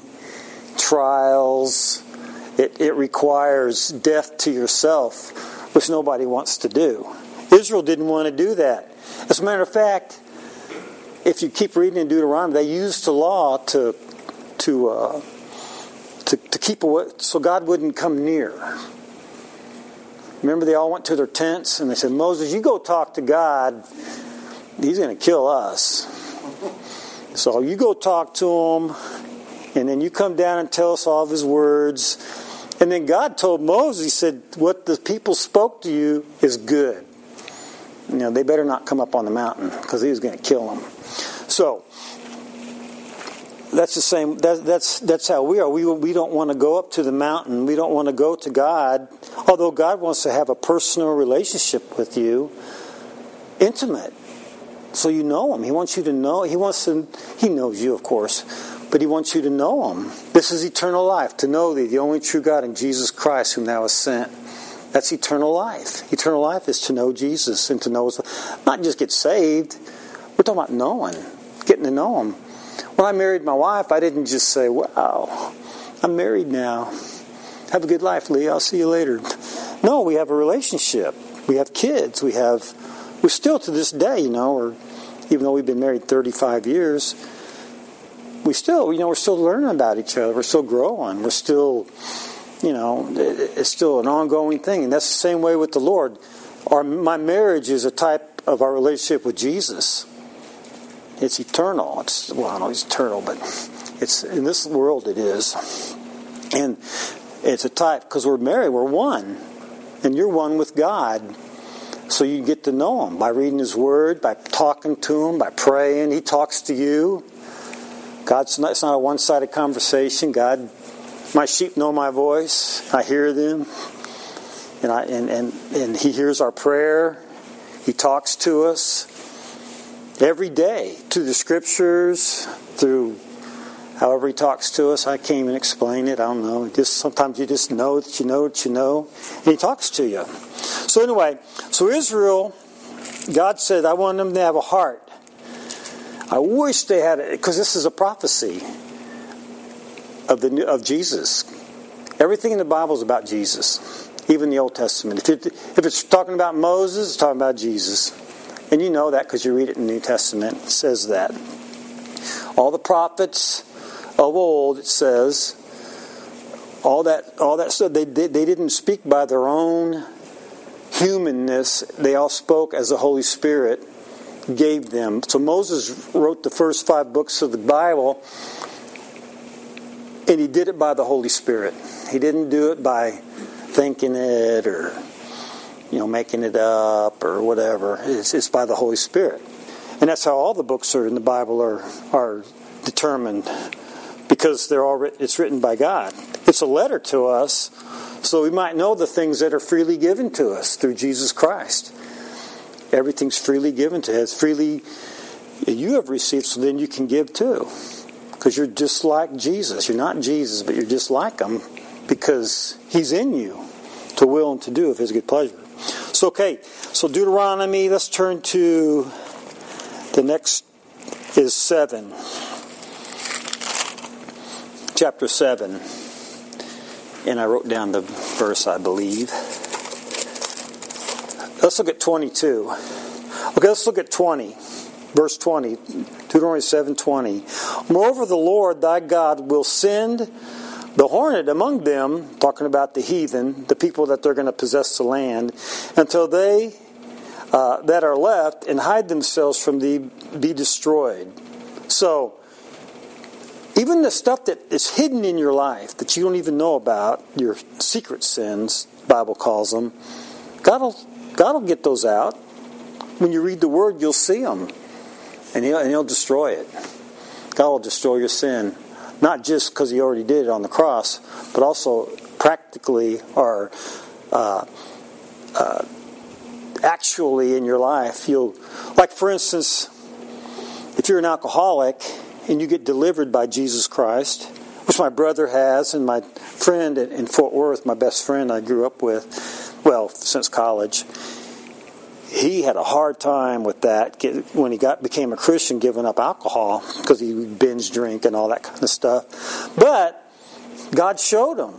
trials. It, it requires death to yourself, which nobody wants to do. Israel didn't want to do that. As a matter of fact, if you keep reading in Deuteronomy, they used the law to to uh, to, to keep away, so God wouldn't come near. Remember, they all went to their tents and they said, "Moses, you go talk to God. He's going to kill us. So you go talk to him, and then you come down and tell us all of his words." And then God told Moses, he said, "What the people spoke to you is good. You know, they better not come up on the mountain because he was going to kill them." So that's the same. That, that's that's how we are. We we don't want to go up to the mountain. We don't want to go to God, although God wants to have a personal relationship with you, intimate. So you know him. He wants you to know. He wants to. He knows you, of course, but he wants you to know him. This is eternal life, to know thee, the only true God, and Jesus Christ, whom thou hast sent. That's eternal life. Eternal life is to know Jesus and to know his, not just get saved. We're talking about knowing, getting to know him. When I married my wife, I didn't just say, "Wow, I'm married now. Have a good life, Lee. I'll see you later." No, we have a relationship. We have kids. We have. We're still to this day, you know, or even though we've been married thirty-five years, we still, you know, we're still learning about each other. We're still growing. We're still, you know, it's still an ongoing thing. And that's the same way with the Lord. Our my marriage is a type of our relationship with Jesus. It's eternal. It's, well, I don't know it's eternal, but it's in this world it is. And it's a type, because we're married, we're one. And you're one with God. So you get to know him by reading his word, by talking to him, by praying. He talks to you. God's not, it's not a one-sided conversation. God, my sheep know my voice. I hear them. And, I, and, and, and he hears our prayer. He talks to us every day through the scriptures, through however he talks to us. I can't even explain it. I don't know. Just sometimes you just know that you know that you know. And he talks to you. So anyway, so Israel, God said, I want them to have a heart. I wish they had it, because this is a prophecy of the of Jesus. Everything in the Bible is about Jesus, even the Old Testament. If, it, if it's talking about Moses, it's talking about Jesus. And you know that because you read it in the New Testament. It says that. All the prophets of old, it says, all that all that stuff, they, they, they didn't speak by their own humanness. They all spoke as the Holy Spirit gave them. So Moses wrote the first five books of the Bible, and he did it by the Holy Spirit. He didn't do it by thinking it or, you know, making it up or whatever. It's, it's by the Holy Spirit. And that's how all the books are in the Bible are are determined, because they're all written, it's written by God. It's a letter to us, so we might know the things that are freely given to us through Jesus Christ. Everything's freely given to us. Freely you have received, so then you can give too. Because you're just like Jesus. You're not Jesus, but you're just like him, because he's in you to will and to do of his good pleasure. So, okay, so Deuteronomy, let's turn to the next is seven. Chapter seven. And I wrote down the verse, I believe. Let's look at twenty-two. Okay, let's look at twenty. Verse twenty. Deuteronomy seven twenty. Moreover, the Lord thy God will send the hornet among them, talking about the heathen, the people that they're going to possess the land, until they uh, that are left and hide themselves from thee be destroyed. So, even the stuff that is hidden in your life that you don't even know about, your secret sins, the Bible calls them, God will, God will get those out. When you read the Word, you'll see them. And he'll, and he'll destroy it. God will destroy your sin. Not just because he already did it on the cross, but also practically or uh, uh, actually in your life. You'll, like for instance, if you're an alcoholic and you get delivered by Jesus Christ, which my brother has, and my friend in Fort Worth, my best friend I grew up with, well, since college, he had a hard time with that when he got became a Christian, giving up alcohol because he would binge drink and all that kind of stuff. But God showed him.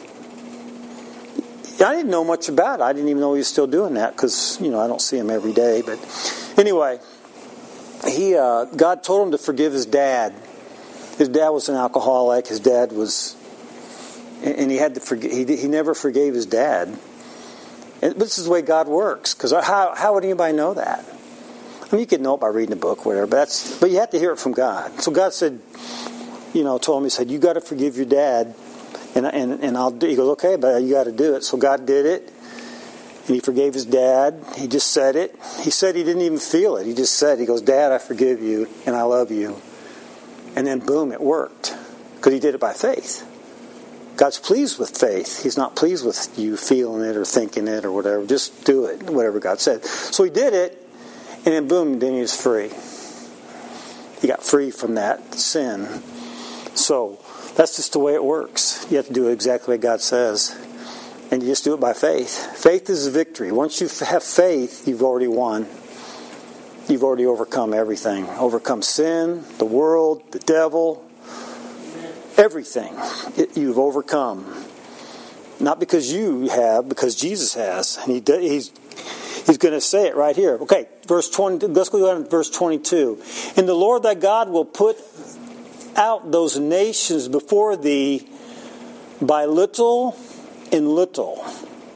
I didn't know much about it. I didn't even know he was still doing that because, you know, I don't see him every day. But anyway, he uh, God told him to forgive his dad. His dad was an alcoholic. His dad was, and he had to forgive. He he never forgave his dad. And this is the way God works. Because how how would anybody know that? I mean, you could know it by reading a book, whatever. But that's but you have to hear it from God. So God said, you know, told him, he said, you got to forgive your dad. And and and I'll do. He goes, okay, but you got to do it. So God did it, and he forgave his dad. He just said it. He said he didn't even feel it. He just said, he goes, Dad, I forgive you, and I love you. And then boom, it worked because he did it by faith. God's pleased with faith. He's not pleased with you feeling it or thinking it or whatever. Just do it, whatever God said. So he did it, and then boom, then he was free. He got free from that sin. So that's just the way it works. You have to do exactly what God says. And you just do it by faith. Faith is a victory. Once you have faith, you've already won. You've already overcome everything. Overcome sin, the world, the devil, everything. It, you've overcome. Not because you have, because Jesus has. And he, he's he's going to say it right here. Okay, verse twenty. Let's go down to verse twenty-two. And the Lord thy God will put out those nations before thee by little and little.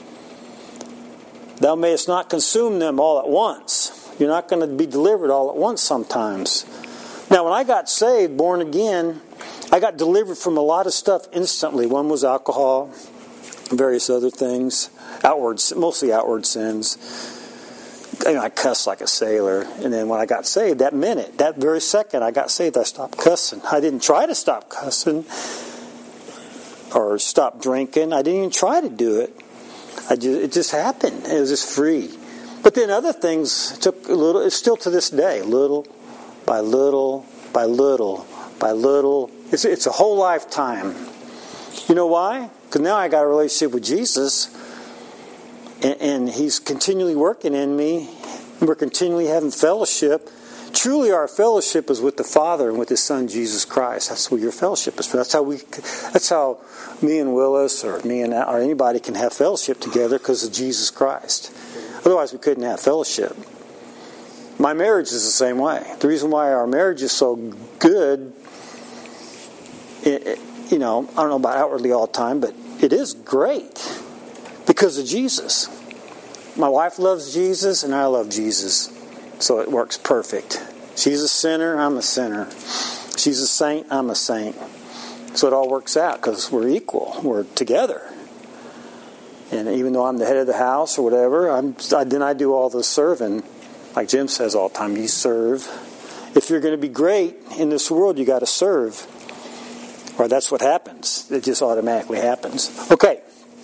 Thou mayest not consume them all at once. You're not going to be delivered all at once sometimes. Now, when I got saved, born again, I got delivered from a lot of stuff instantly. One was alcohol, various other things, outward, mostly outward sins. You know, I cussed like a sailor. And then when I got saved, that minute, that very second I got saved, I stopped cussing. I didn't try to stop cussing or stop drinking. I didn't even try to do it. I just, it just happened. It was just free. But then other things took a little, it's still to this day, little by little by little by little. It's, it's a whole lifetime. You know why? Because now I got a relationship with Jesus. And, and He's continually working in me. And we're continually having fellowship. Truly our fellowship is with the Father and with His Son, Jesus Christ. That's what your fellowship is. That's how we. That's how me and Willis or me and or anybody can have fellowship together, because of Jesus Christ. Otherwise we couldn't have fellowship. My marriage is the same way. The reason why our marriage is so good, it, it, you know, I don't know about outwardly all the time, but it is great because of Jesus. My wife loves Jesus and I love Jesus. So it works perfect. She's a sinner, I'm a sinner. She's a saint, I'm a saint. So it all works out because we're equal. We're together. And even though I'm the head of the house or whatever, I'm, I, then I do all the serving. Like Jim says all the time, you serve. If you're going to be great in this world, you got to serve. Or that's what happens. It just automatically happens. Okay.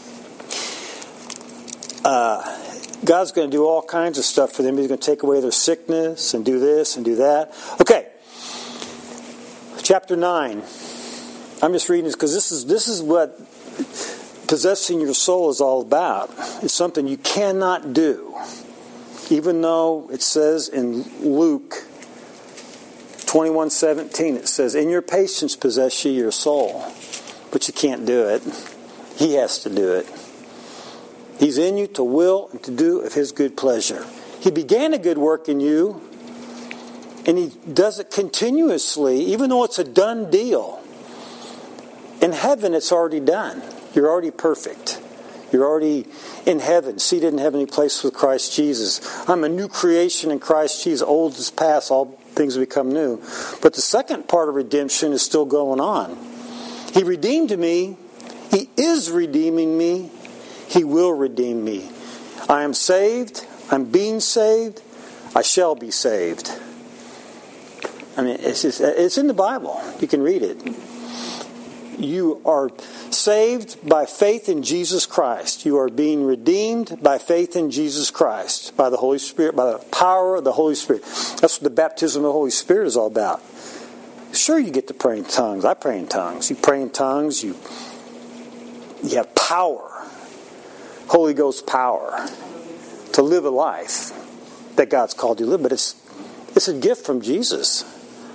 Uh... God's going to do all kinds of stuff for them. He's going to take away their sickness and do this and do that. Okay. Chapter nine. I'm just reading this because this is this is what possessing your soul is all about. It's something you cannot do. Even though it says in Luke twenty-one seventeen, it says, in your patience possess ye your soul. But you can't do it. He has to do it. He's in you to will and to do of His good pleasure. He began a good work in you, and He does it continuously, even though it's a done deal. In heaven, it's already done. You're already perfect. You're already in heaven, seated in heavenly place with Christ Jesus. I'm a new creation in Christ Jesus. Old is past, all things become new. But the second part of redemption is still going on. He redeemed me. He is redeeming me. He will redeem me. I am saved. I'm being saved. I shall be saved. I mean, it's just, it's in the Bible. You can read it. You are saved by faith in Jesus Christ. You are being redeemed by faith in Jesus Christ, by the Holy Spirit, by the power of the Holy Spirit. That's what the baptism of the Holy Spirit is all about. Sure, you get to pray in tongues. I pray in tongues. You pray in tongues. You you have power, Holy Ghost power, to live a life that God's called you to live. But it's it's a gift from Jesus.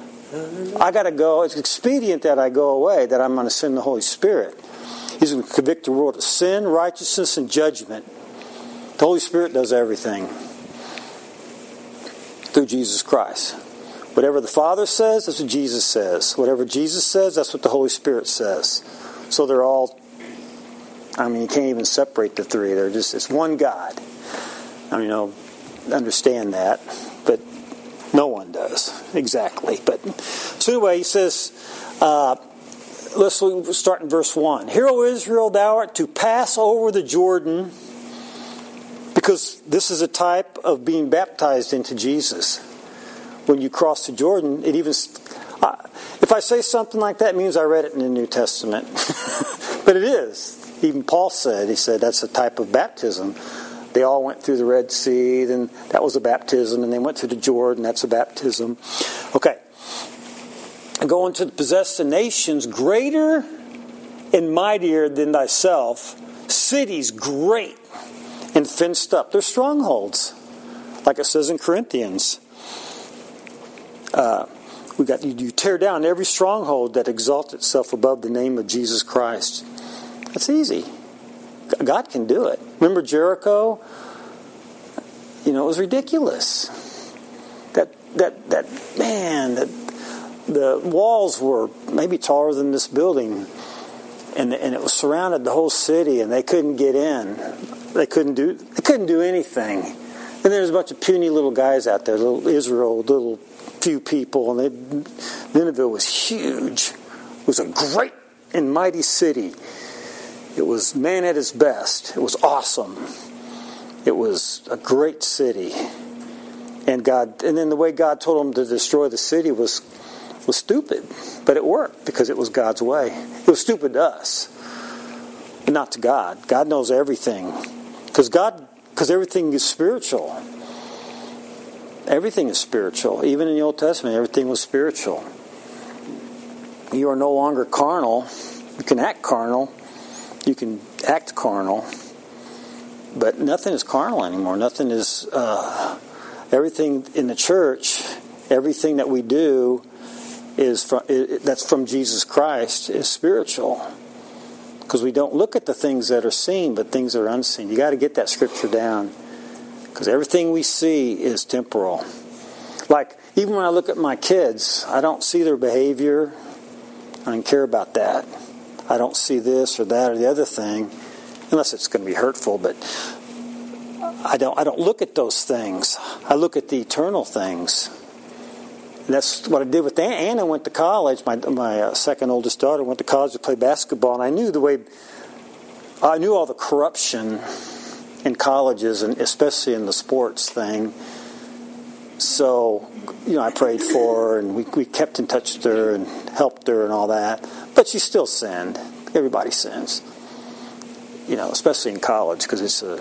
I got to go. It's expedient that I go away, that I'm going to send the Holy Spirit. He's going to convict the world of sin, righteousness, and judgment. The Holy Spirit does everything through Jesus Christ. Whatever the Father says, that's what Jesus says. Whatever Jesus says, that's what the Holy Spirit says. So they're all, I mean, you can't even separate the three. They're just, it's one God. I mean, you know, understand that, but no one does exactly. But so anyway, he says, uh, let's start in verse one. Hear, O Israel, thou art to pass over the Jordan, because this is a type of being baptized into Jesus. When you cross the Jordan, it even, uh, if I say something like that, it means I read it in the New Testament. But it is. Even Paul said, he said that's a type of baptism. They all went through the Red Sea, then that was a baptism, and they went through the Jordan, that's a baptism. Okay. Going to possess the nations greater and mightier than thyself, cities great and fenced up. They're strongholds, like it says in Corinthians. Uh, we got you, you tear down every stronghold that exalts itself above the name of Jesus Christ. That's easy. God can do it. Remember Jericho? You know, it was ridiculous. That that that man, that the walls were maybe taller than this building, and and it was surrounded the whole city, and they couldn't get in. They couldn't do they couldn't do anything. And there's a bunch of puny little guys out there, little Israel, little few people, and they, Nineveh was huge. It was a great and mighty city. It was man at his best. It was awesome. It was a great city. And God, and then the way God told him to destroy the city was was stupid, but it worked because it was God's way. It was stupid to us, but not to God. God knows everything, because God, because everything is spiritual. Everything is spiritual. Even in the Old Testament, everything was spiritual. You are no longer carnal. You can act carnal. You can act carnal, but nothing is carnal anymore. Nothing is, uh, everything in the church, everything that we do is from, it, that's from Jesus Christ, is spiritual. Because we don't look at the things that are seen, but things that are unseen. You got to get that scripture down, because everything we see is temporal. Like, even when I look at my kids, I don't see their behavior. I don't care about that. I don't see this or that or the other thing, unless it's going to be hurtful. But I don't. I don't look at those things. I look at the eternal things. And that's what I did with Anna. Anna went to college. My my uh, second oldest daughter went to college to play basketball, and I knew the way. I knew all the corruption in colleges, and especially in the sports thing. So, you know, I prayed for her, and we we kept in touch with her and helped her and all that. But she still sinned. Everybody sins, you know, especially in college, because it's a,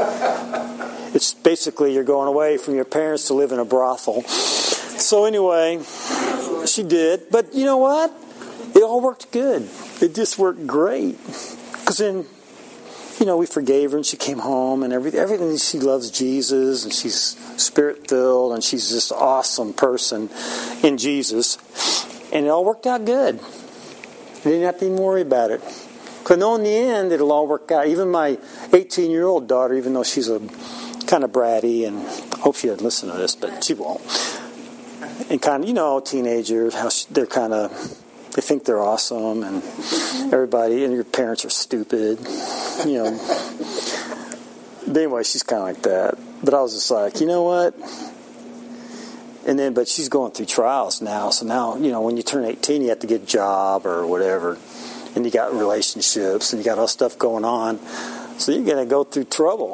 it's basically you're going away from your parents to live in a brothel. So anyway, she did. But you know what? It all worked good. It just worked great. Because then, you know, we forgave her, and she came home, and everything. Everything she loves Jesus, and she's spirit filled, and she's just an awesome person in Jesus, and it all worked out good. I didn't have to even worry about it. Because I know in the end it'll all work out. Even my eighteen-year-old daughter, even though she's a kind of bratty, and I hope she doesn't listen to this, but she won't. And kind of, you know, teenagers, how she, they're kind of, they think they're awesome, and everybody, and your parents are stupid, you know. But anyway, she's kind of like that. But I was just like, you know what? And then, but she's going through trials now. So now, you know, when you turn eighteen, you have to get a job or whatever. And you got relationships, and you got all stuff going on. So you're going to go through trouble.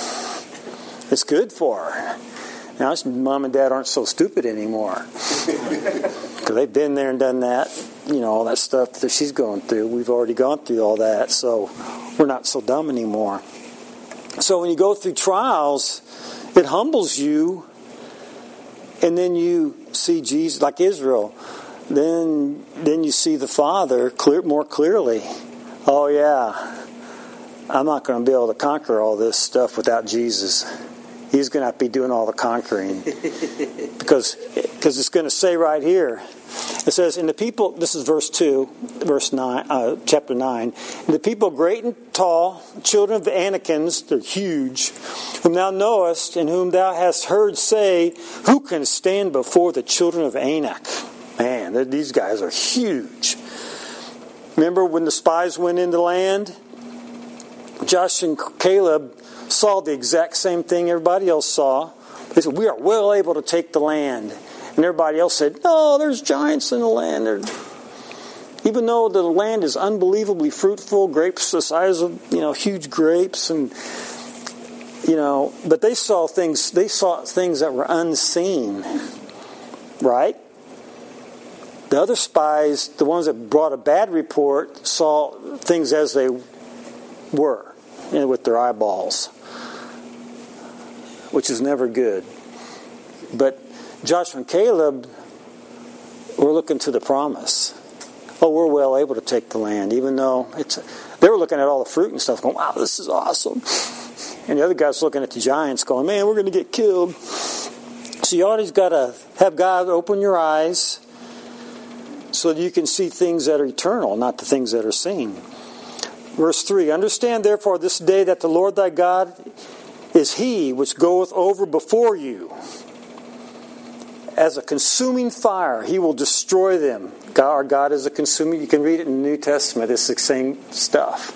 It's good for her. Now, mom and dad aren't so stupid anymore. Because they've been there and done that. You know, all that stuff that she's going through. We've already gone through all that. So we're not so dumb anymore. So when you go through trials, it humbles you. And then you see Jesus, like Israel. then then you see the Father clear, more clearly. Oh yeah, I'm not going to be able to conquer all this stuff without Jesus. He's going to have to be doing all the conquering. because because it's going to say right here, it says, "In the people," this is verse two, verse nine, uh, chapter nine. "And the people great and tall, children of the Anakims," they're huge, "whom thou knowest, and whom thou hast heard say, who can stand before the children of Anak?" Man, these guys are huge. Remember when the spies went into the land? Josh and Caleb saw the exact same thing everybody else saw. They said, "We are well able to take the land." And everybody else said, "No, there's giants in the land." They're... Even though the land is unbelievably fruitful, grapes the size of, you know, huge grapes, and you know, but they saw things. They saw things that were unseen, right? The other spies, the ones that brought a bad report, saw things as they were, you know, with their eyeballs, which is never good. But Joshua and Caleb were looking to the promise. Oh, we're well able to take the land, even though it's. They were looking at all the fruit and stuff, going, "Wow, this is awesome." And the other guys looking at the giants, going, "Man, we're going to get killed." So you always got to have God open your eyes so that you can see things that are eternal, not the things that are seen. Verse three, "Understand therefore this day that the Lord thy God is he which goeth over before you. As a consuming fire, he will destroy them." God, our God is a consuming... You can read it in the New Testament. It's the same stuff.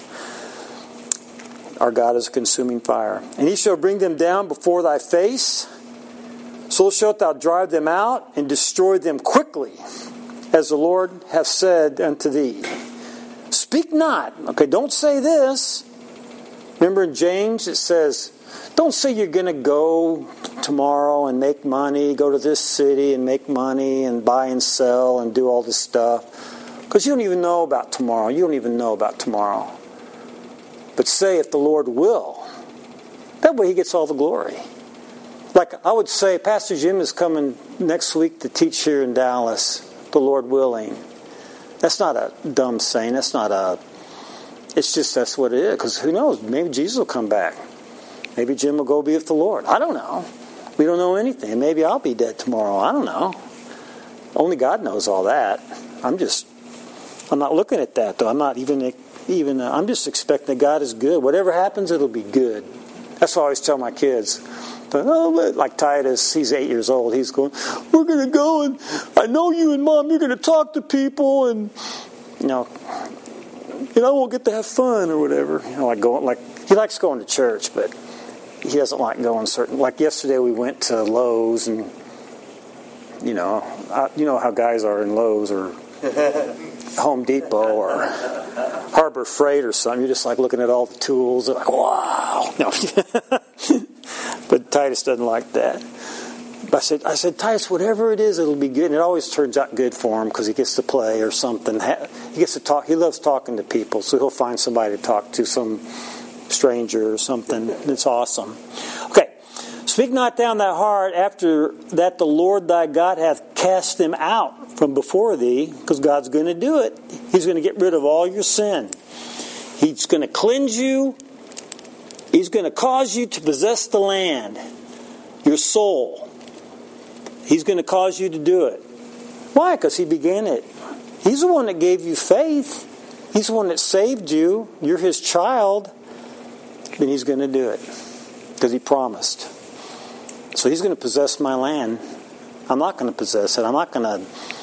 Our God is a consuming fire. "And he shall bring them down before thy face. So shalt thou drive them out and destroy them quickly, as the Lord hath said unto thee. Speak not." Okay, don't say this. Remember in James it says, don't say you're going to go tomorrow and make money, go to this city and make money and buy and sell and do all this stuff. Because you don't even know about tomorrow. You don't even know about tomorrow. But say, if the Lord will. That way he gets all the glory. Like I would say, Pastor Jim is coming next week to teach here in Dallas, the Lord willing. That's not a dumb saying. That's not a... It's just that's what it is. Because who knows? Maybe Jesus will come back. Maybe Jim will go be with the Lord. I don't know. We don't know anything. Maybe I'll be dead tomorrow. I don't know. Only God knows all that. I'm just... I'm not looking at that, though. I'm not even... even. Uh, I'm just expecting that God is good. Whatever happens, it'll be good. That's what I always tell my kids. But, oh, like Titus, he's eight years old. He's going, we're going to go and I know you and Mom, you're going to talk to people and, you know, and I won't get to have fun or whatever. You know, like going, like he likes going to church, but he doesn't like going certain. Like yesterday, we went to Lowe's and, you know, I, you know how guys are in Lowe's or Home Depot or Harbor Freight or something. You're just like looking at all the tools. They're like, wow. No. But Titus doesn't like that. But I said, I said, Titus, whatever it is, it'll be good. And it always turns out good for him because he gets to play or something. He gets to talk. He loves talking to people, so he'll find somebody to talk to, some stranger or something. It's awesome. Okay. Speak not down thy heart after that the Lord thy God hath cast them out from before thee, because God's going to do it. He's going to get rid of all your sin. He's going to cleanse you. He's going to cause you to possess the land, your soul. He's going to cause you to do it. Why? Because he began it. He's the one that gave you faith. He's the one that saved you. You're his child. Then he's going to do it because he promised. So he's going to possess my land. I'm not going to possess it. I'm not going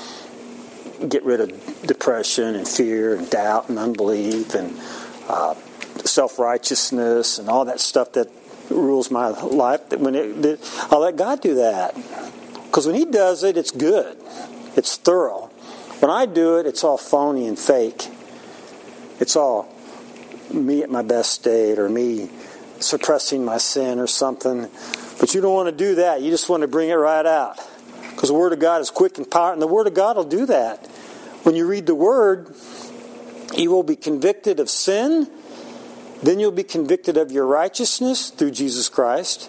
to get rid of depression and fear and doubt and unbelief and uh, self-righteousness and all that stuff that rules my life. That when it, that I'll let God do that. Because when he does it, it's good. It's thorough. When I do it, it's all phony and fake. It's all me at my best state or me suppressing my sin or something. But you don't want to do that. You just want to bring it right out. Because the Word of God is quick and powerful. And the Word of God will do that. When you read the Word, you will be convicted of sin. Then you'll be convicted of your righteousness through Jesus Christ.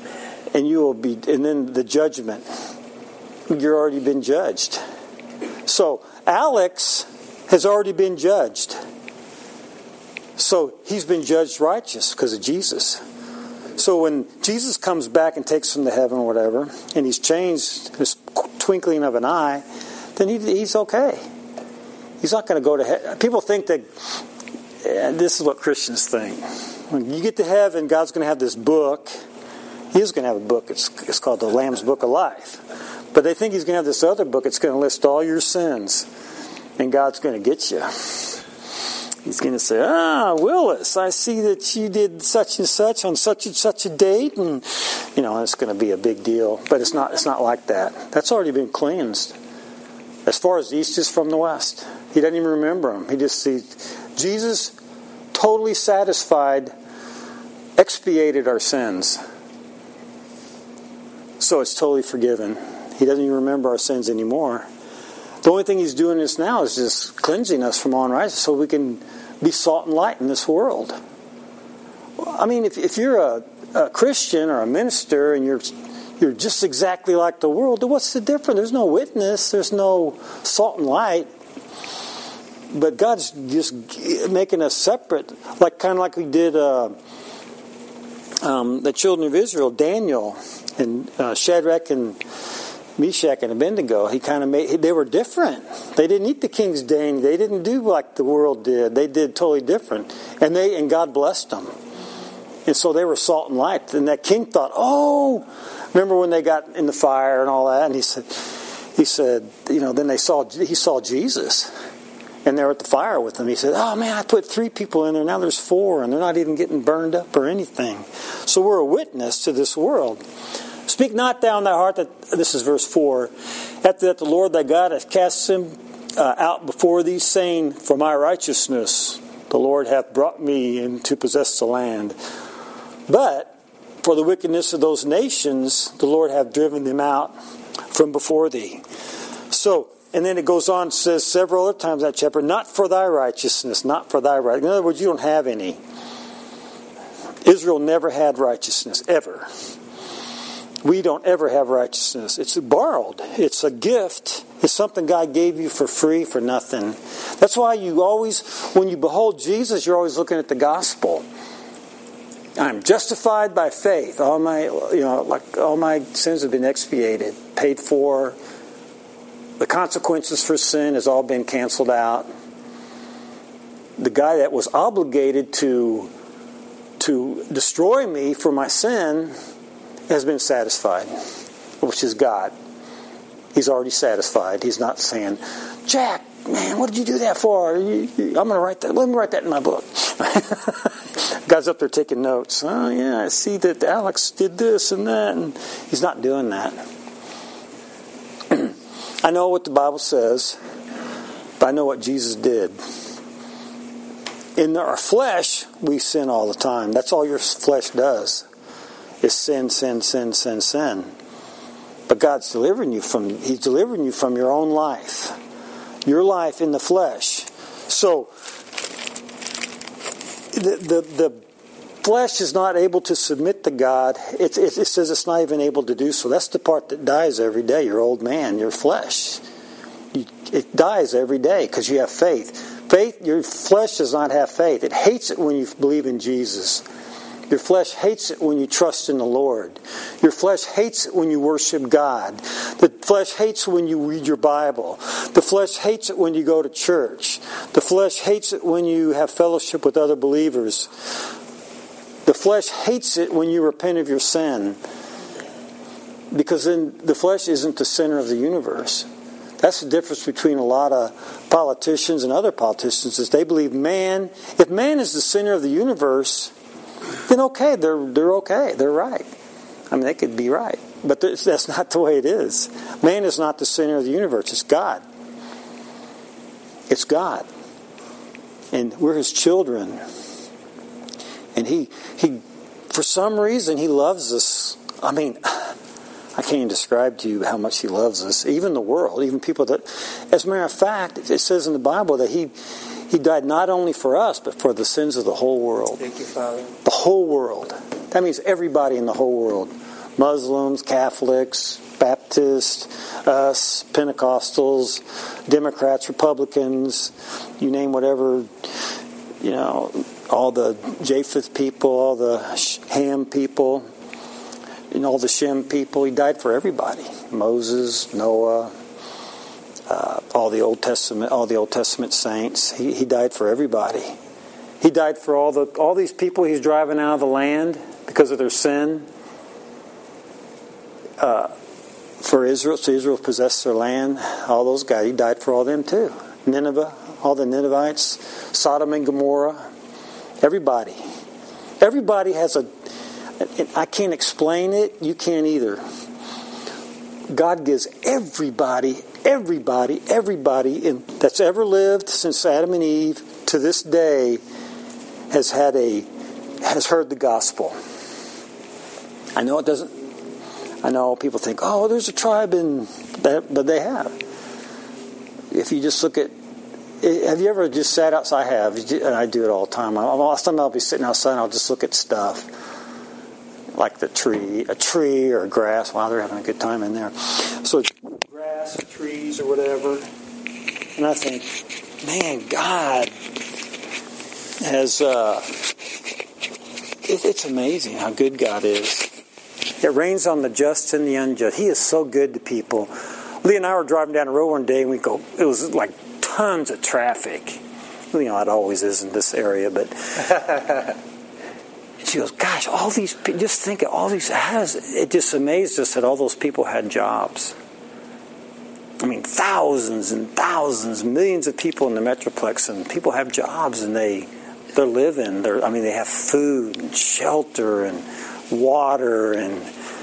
And you will be, and then the judgment. You've already been judged. So Alex has already been judged. So he's been judged righteous because of Jesus. So when Jesus comes back and takes him to heaven or whatever, and he's changed this twinkling of an eye, then he, he's okay. He's not going to go to heaven. People think that, and this is what Christians think. When you get to heaven, God's going to have this book. He is going to have a book. It's, it's called the Lamb's Book of Life. But they think he's going to have this other book. It's going to list all your sins. And God's going to get you. He's going to say, ah, Willis, I see that you did such and such on such and such a date. And, you know, it's going to be a big deal. But it's not, it's not like that. That's already been cleansed. As far as the east is from the west. He doesn't even remember them. He just sees Jesus totally satisfied, expiated our sins. So it's totally forgiven. He doesn't even remember our sins anymore. The only thing he's doing this now is just cleansing us from unrighteousness so we can be salt and light in this world. I mean, if, if you're a, a Christian or a minister and you're you're just exactly like the world, then what's the difference? There's no witness. There's no salt and light. But God's just making us separate, like kind of like we did uh, um, the children of Israel, Daniel and uh, Shadrach and Meshach and Abednego. He kind of made they were different. They didn't eat the king's dainty. They didn't do like the world did. They did totally different, and they and God blessed them. And so they were salt and light. And that king thought, oh, remember when they got in the fire and all that? And he said, he said, you know, then they saw he saw Jesus. And they were at the fire with him. He said, oh man, I put three people in there. Now there's four. And they're not even getting burned up or anything. So we're a witness to this world. Speak not thou in thy heart that, this is verse four, after that the Lord thy God hath cast him uh, out before thee, saying, for my righteousness the Lord hath brought me in to possess the land. But for the wickedness of those nations the Lord hath driven them out from before thee. So, and then it goes on, says several other times in that chapter, not for thy righteousness, not for thy righteousness. In other words, you don't have any. Israel never had righteousness, ever. We don't ever have righteousness. It's borrowed. It's a gift. It's something God gave you for free, for nothing. That's why you always, when you behold Jesus, you're always looking at the gospel. I'm justified by faith. All my, you know, like all my sins have been expiated, paid for. The consequences for sin has all been canceled out. The guy that was obligated to to destroy me for my sin has been satisfied, which is God. He's already satisfied. He's not saying, Jack, man, what did you do that for? I'm going to write that. Let me write that in my book. God's up there taking notes. Oh, yeah, I see that Alex did this and that. And he's not doing that. I know what the Bible says, but I know what Jesus did. In our flesh, we sin all the time. That's all your flesh does. Is sin, sin, sin, sin, sin. But God's delivering you from, He's delivering you from your own life. Your life in the flesh. So, the the, the flesh is not able to submit to God. It, it, it says it's not even able to do so. That's the part that dies every day. Your old man, your flesh. You, it dies every day because you have faith. Faith, your flesh does not have faith. It hates it when you believe in Jesus. Your flesh hates it when you trust in the Lord. Your flesh hates it when you worship God. The flesh hates when you read your Bible. The flesh hates it when you go to church. The flesh hates it when you have fellowship with other believers. The flesh hates it when you repent of your sin. Because then the flesh isn't the center of the universe. That's the difference between a lot of politicians and other politicians, is they believe man, if man is the center of the universe, then okay, they're they're okay, they're right. I mean, they could be right, but that's not the way it is. Man is not the center of the universe. It's God. It's God, and we're His children. And He He, for some reason, He loves us. I mean, I can't even describe to you how much He loves us. Even the world, even people that, as a matter of fact, it says in the Bible that He. He died not only for us, but for the sins of the whole world. Thank you, Father. The whole world. That means everybody in the whole world. Muslims, Catholics, Baptists, us, Pentecostals, Democrats, Republicans, you name whatever, you know, all the Japheth people, all the Ham people, and all the Shem people. He died for everybody. Moses, Noah, uh, all the Old Testament, all the Old Testament saints. He, he died for everybody. He died for all the all these people he's driving out of the land because of their sin. Uh, for Israel, so Israel possessed their land. All those guys, he died for all them too. Nineveh, all the Ninevites, Sodom and Gomorrah, everybody. Everybody has a, I can't explain it, you can't either. God gives everybody, everybody, everybody in, that's ever lived since Adam and Eve to this day has had a, has heard the gospel. I know it doesn't, I know people think, oh, there's a tribe in that, but they have. If you just look at, have you ever just sat outside? I have, and I do it all the time. I'll, sometimes I'll be sitting outside and I'll just look at stuff, like the tree, a tree or grass. Wow, they're having a good time in there. So grass, or trees, or whatever. And I think, man, God has, uh, it, it's amazing how good God is. It rains on the just and the unjust. He is so good to people. Lee and I were driving down the road one day, and we go, it was like tons of traffic. You know, it always is in this area, but she goes, gosh, all these people, just think of all these, how does, it just amazed us that all those people had jobs. I mean, thousands and thousands, millions of people in the Metroplex, and people have jobs, and they, they're living. They're, I mean, they have food and shelter and water and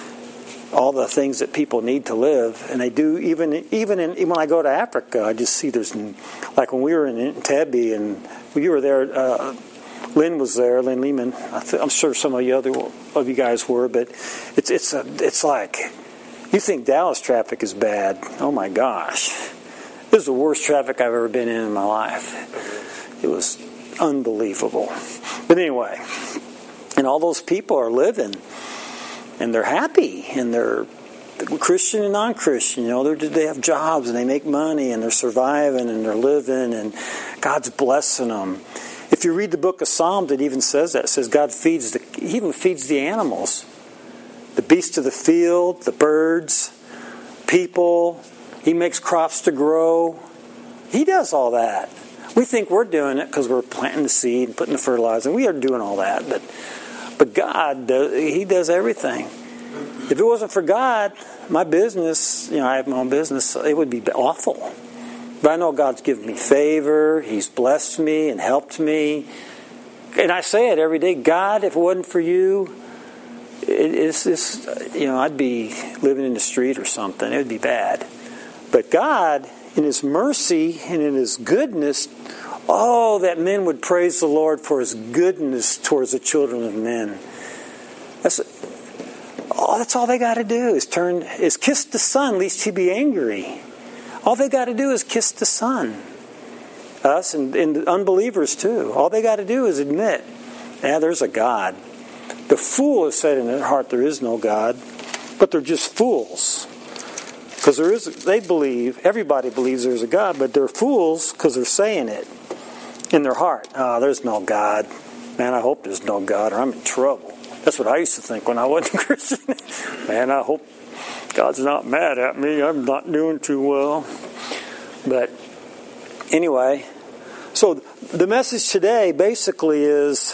all the things that people need to live, and they do. Even even in, when I go to Africa, I just see there's, like when we were in Entebbe and you were there. Uh, Lynn was there, Lynn Lehman. I th- I'm sure some of you other of you guys were, but it's it's a, it's like you think Dallas traffic is bad. Oh my gosh, this is the worst traffic I've ever been in in my life. It was unbelievable. But anyway. And all those people are living, and they're happy, and they're Christian and non-Christian. You know, they have jobs, and they make money, and they're surviving, and they're living, and God's blessing them. If you read the book of Psalms, it even says that. It says God feeds the, He even feeds the animals, the beasts of the field, the birds, people. He makes crops to grow. He does all that. We think we're doing it because we're planting the seed and putting the fertilizer. We are doing all that, but but God, does, He does everything. If it wasn't for God, my business, you know, I have my own business, it would be awful. But I know God's given me favor. He's blessed me and helped me. And I say it every day, God, if it wasn't for you, it, it's, it's, you know, I'd be living in the street or something. It would be bad. But God, in His mercy and in His goodness, oh, that men would praise the Lord for His goodness towards the children of men. That's, oh, that's all they got to do is turn, is kiss the Son, lest He be angry. All they got to do is kiss the Son. Us and, and unbelievers too. All they got to do is admit, yeah, there's a God. The fool has said in their heart there is no God, but they're just fools. Because there is, they believe, everybody believes there's a God, but they're fools because they're saying it in their heart. Oh, there's no God. Man, I hope there's no God or I'm in trouble. That's what I used to think when I wasn't a Christian. Man, I hope God's not mad at me. I'm not doing too well. But anyway, so the message today basically is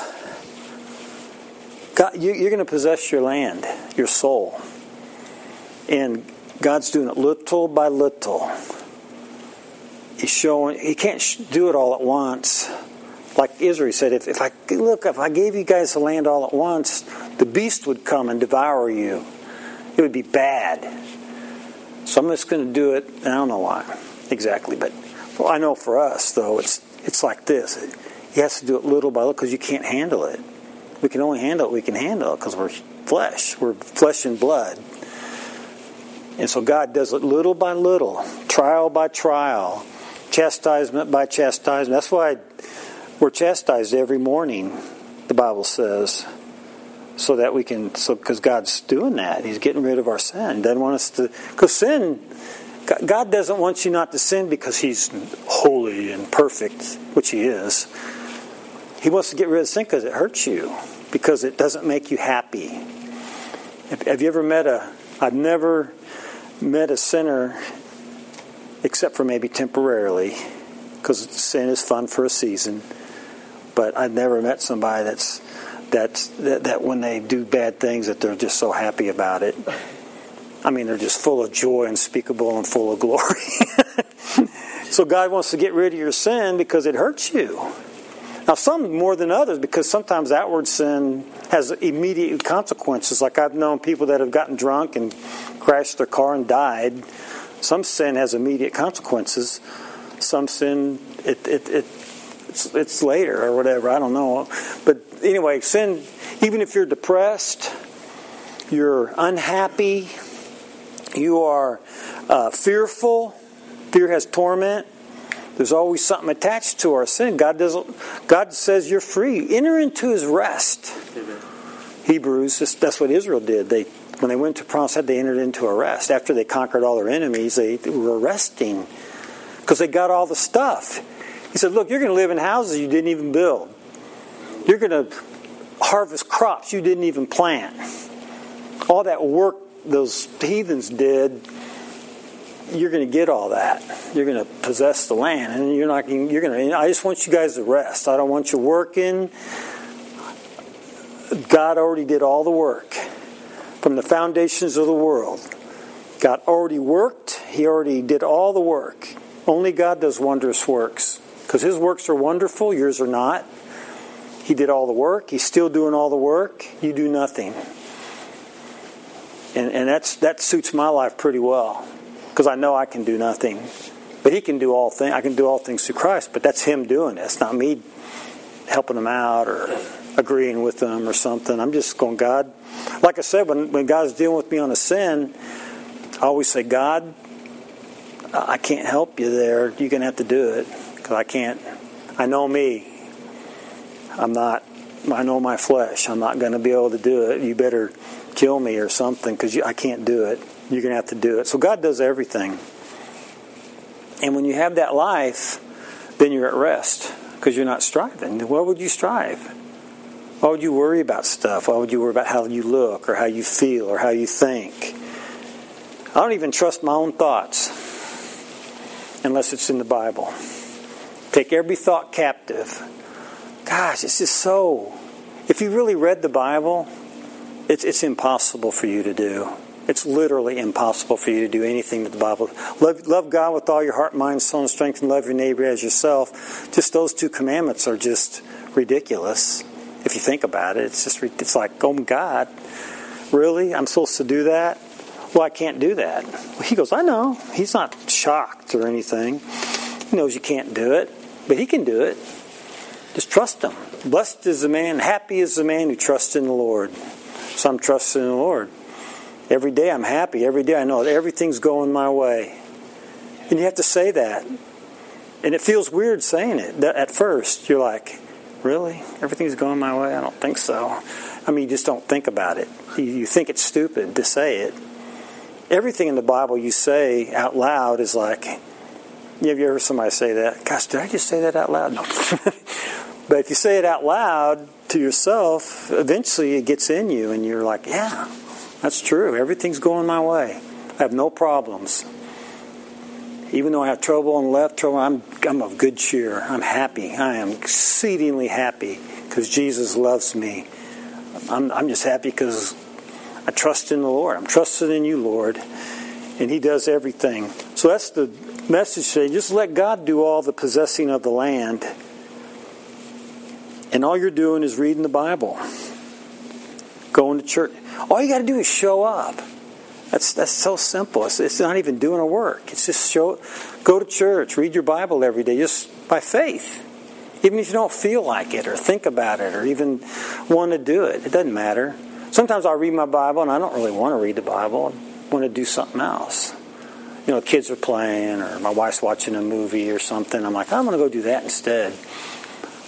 God, you, you're going to possess your land, your soul. And God's doing it little by little. He's showing, He can't do it all at once. Like Israel said, if, if I look, if I gave you guys the land all at once, the beast would come and devour you. It would be bad. So I'm just going to do it. I don't know why exactly, but well, I know for us though, it's it's like this. He has to do it little by little because you can't handle it. We can only handle it. We can handle it because we're flesh. We're flesh and blood. And so God does it little by little, trial by trial, chastisement by chastisement. That's why we're chastised every morning, the Bible says. So that we can, so because God's doing that. He's getting rid of our sin. He doesn't want us to, because sin, God doesn't want you not to sin because He's holy and perfect, which He is. He wants to get rid of sin because it hurts you, because it doesn't make you happy. Have you ever met a, I've never met a sinner, except for maybe temporarily, because sin is fun for a season. But I've never met somebody that's, that's that, that when they do bad things that they're just so happy about it. I mean, they're just full of joy, unspeakable, and full of glory. So God wants to get rid of your sin because it hurts you. Now, some more than others, because sometimes outward sin has immediate consequences. Like I've known people that have gotten drunk and crashed their car and died. Some sin has immediate consequences. Some sin, it, it, it it's, it's later or whatever. I don't know. But anyway, sin, even if you're depressed, you're unhappy, you are uh, fearful, fear has torment. There's always something attached to our sin. God doesn't. God says you're free. Enter into His rest. Amen. Hebrews. That's what Israel did. They, when they went to promised land, they entered into a rest. After they conquered all their enemies, they were resting because they got all the stuff. He said, "Look, you're going to live in houses you didn't even build. You're going to harvest crops you didn't even plant. All that work those heathens did." You're going to get all that. You're going to possess the land, and you're not. You're going to. I just want you guys to rest. I don't want you working. God already did all the work from the foundations of the world. God already worked. He already did all the work. Only God does wondrous works because His works are wonderful. Yours are not. He did all the work. He's still doing all the work. You do nothing, and and that's that suits my life pretty well. Because I know I can do nothing. But He can do all things. I can do all things through Christ. But that's Him doing it. It's not me helping Him out or agreeing with Him or something. I'm just going, God. Like I said, when, when God's dealing with me on a sin, I always say, God, I can't help you there. You're going to have to do it. Because I can't. I know me. I'm not. I know my flesh. I'm not going to be able to do it. You better kill me or something because I can't do it. You're going to have to do it. So God does everything. And when you have that life, then you're at rest because you're not striving. Why would you strive? Why would you worry about stuff? Why would you worry about how you look or how you feel or how you think? I don't even trust my own thoughts unless it's in the Bible. Take every thought captive. Gosh, it's just so... If you really read the Bible, it's, it's impossible for you to do. It's literally impossible for you to do anything that the Bible... Love, love God with all your heart, mind, soul, and strength, and love your neighbor as yourself. Just those two commandments are just ridiculous. If you think about it, it's just it's like, oh, God, really? I'm supposed to do that? Well, I can't do that. Well, He goes, I know. He's not shocked or anything. He knows you can't do it, but He can do it. Just trust Him. Blessed is the man, happy is the man who trusts in the Lord. So I'm trusting in the Lord. Every day I'm happy. Every day I know that everything's going my way. And you have to say that. And it feels weird saying it. At first, you're like, really? Everything's going my way? I don't think so. I mean, you just don't think about it. You think it's stupid to say it. Everything in the Bible you say out loud is like, have you ever heard somebody say that? Gosh, did I just say that out loud? No. But if you say it out loud to yourself, eventually it gets in you and you're like, yeah, that's true. Everything's going my way. I have no problems. Even though I have trouble on the left, trouble, I'm, I'm of good cheer. I'm happy. I am exceedingly happy because Jesus loves me. I'm, I'm just happy because I trust in the Lord. I'm trusting in you, Lord. And He does everything. So that's the message today. Just let God do all the possessing of the land. And all you're doing is reading the Bible. Going to church. All you got to do is show up. That's that's so simple. It's, it's not even doing a work. It's just show. Go to church. Read your Bible every day just by faith. Even if you don't feel like it or think about it or even want to do it. It doesn't matter. Sometimes I'll read my Bible and I don't really want to read the Bible. I want to do something else. You know, kids are playing or my wife's watching a movie or something. I'm like, I'm going to go do that instead.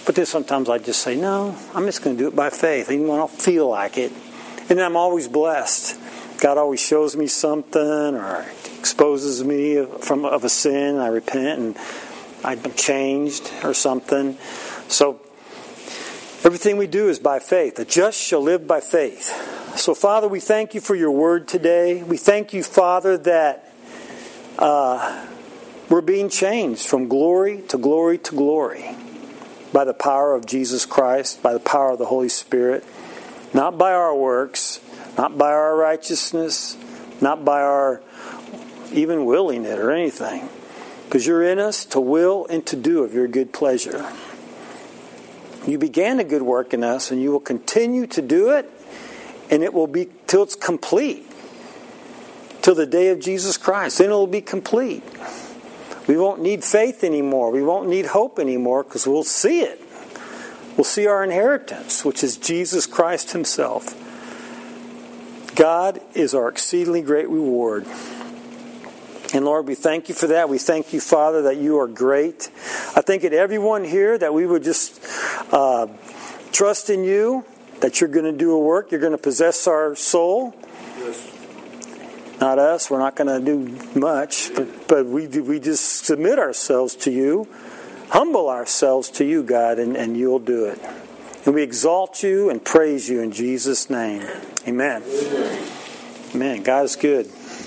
But then sometimes I just say, no, I'm just going to do it by faith, even when I don't feel like it. And I'm always blessed. God always shows me something or exposes me from of a sin. I repent and I'm changed or something. So everything we do is by faith. The just shall live by faith. So Father, we thank you for your word today. We thank you, Father, that uh, we're being changed from glory to glory to glory by the power of Jesus Christ, by the power of the Holy Spirit. Not by our works, not by our righteousness, not by our even willing it or anything. Because you're in us to will and to do of your good pleasure. You began a good work in us and you will continue to do it, and it will be till it's complete. Till the day of Jesus Christ. Then it will be complete. We won't need faith anymore. We won't need hope anymore because we'll see it. We'll see our inheritance, which is Jesus Christ himself. God is our exceedingly great reward. And Lord, we thank you for that. We thank you, Father, that you are great. I think that everyone here, that we would just uh, trust in you, that you're going to do a work. You're going to possess our soul. Yes. Not us. We're not going to do much. But, but we, we just submit ourselves to you. Humble ourselves to you, God, and, and you'll do it. And we exalt you and praise you in Jesus' name. Amen. Amen. God is good.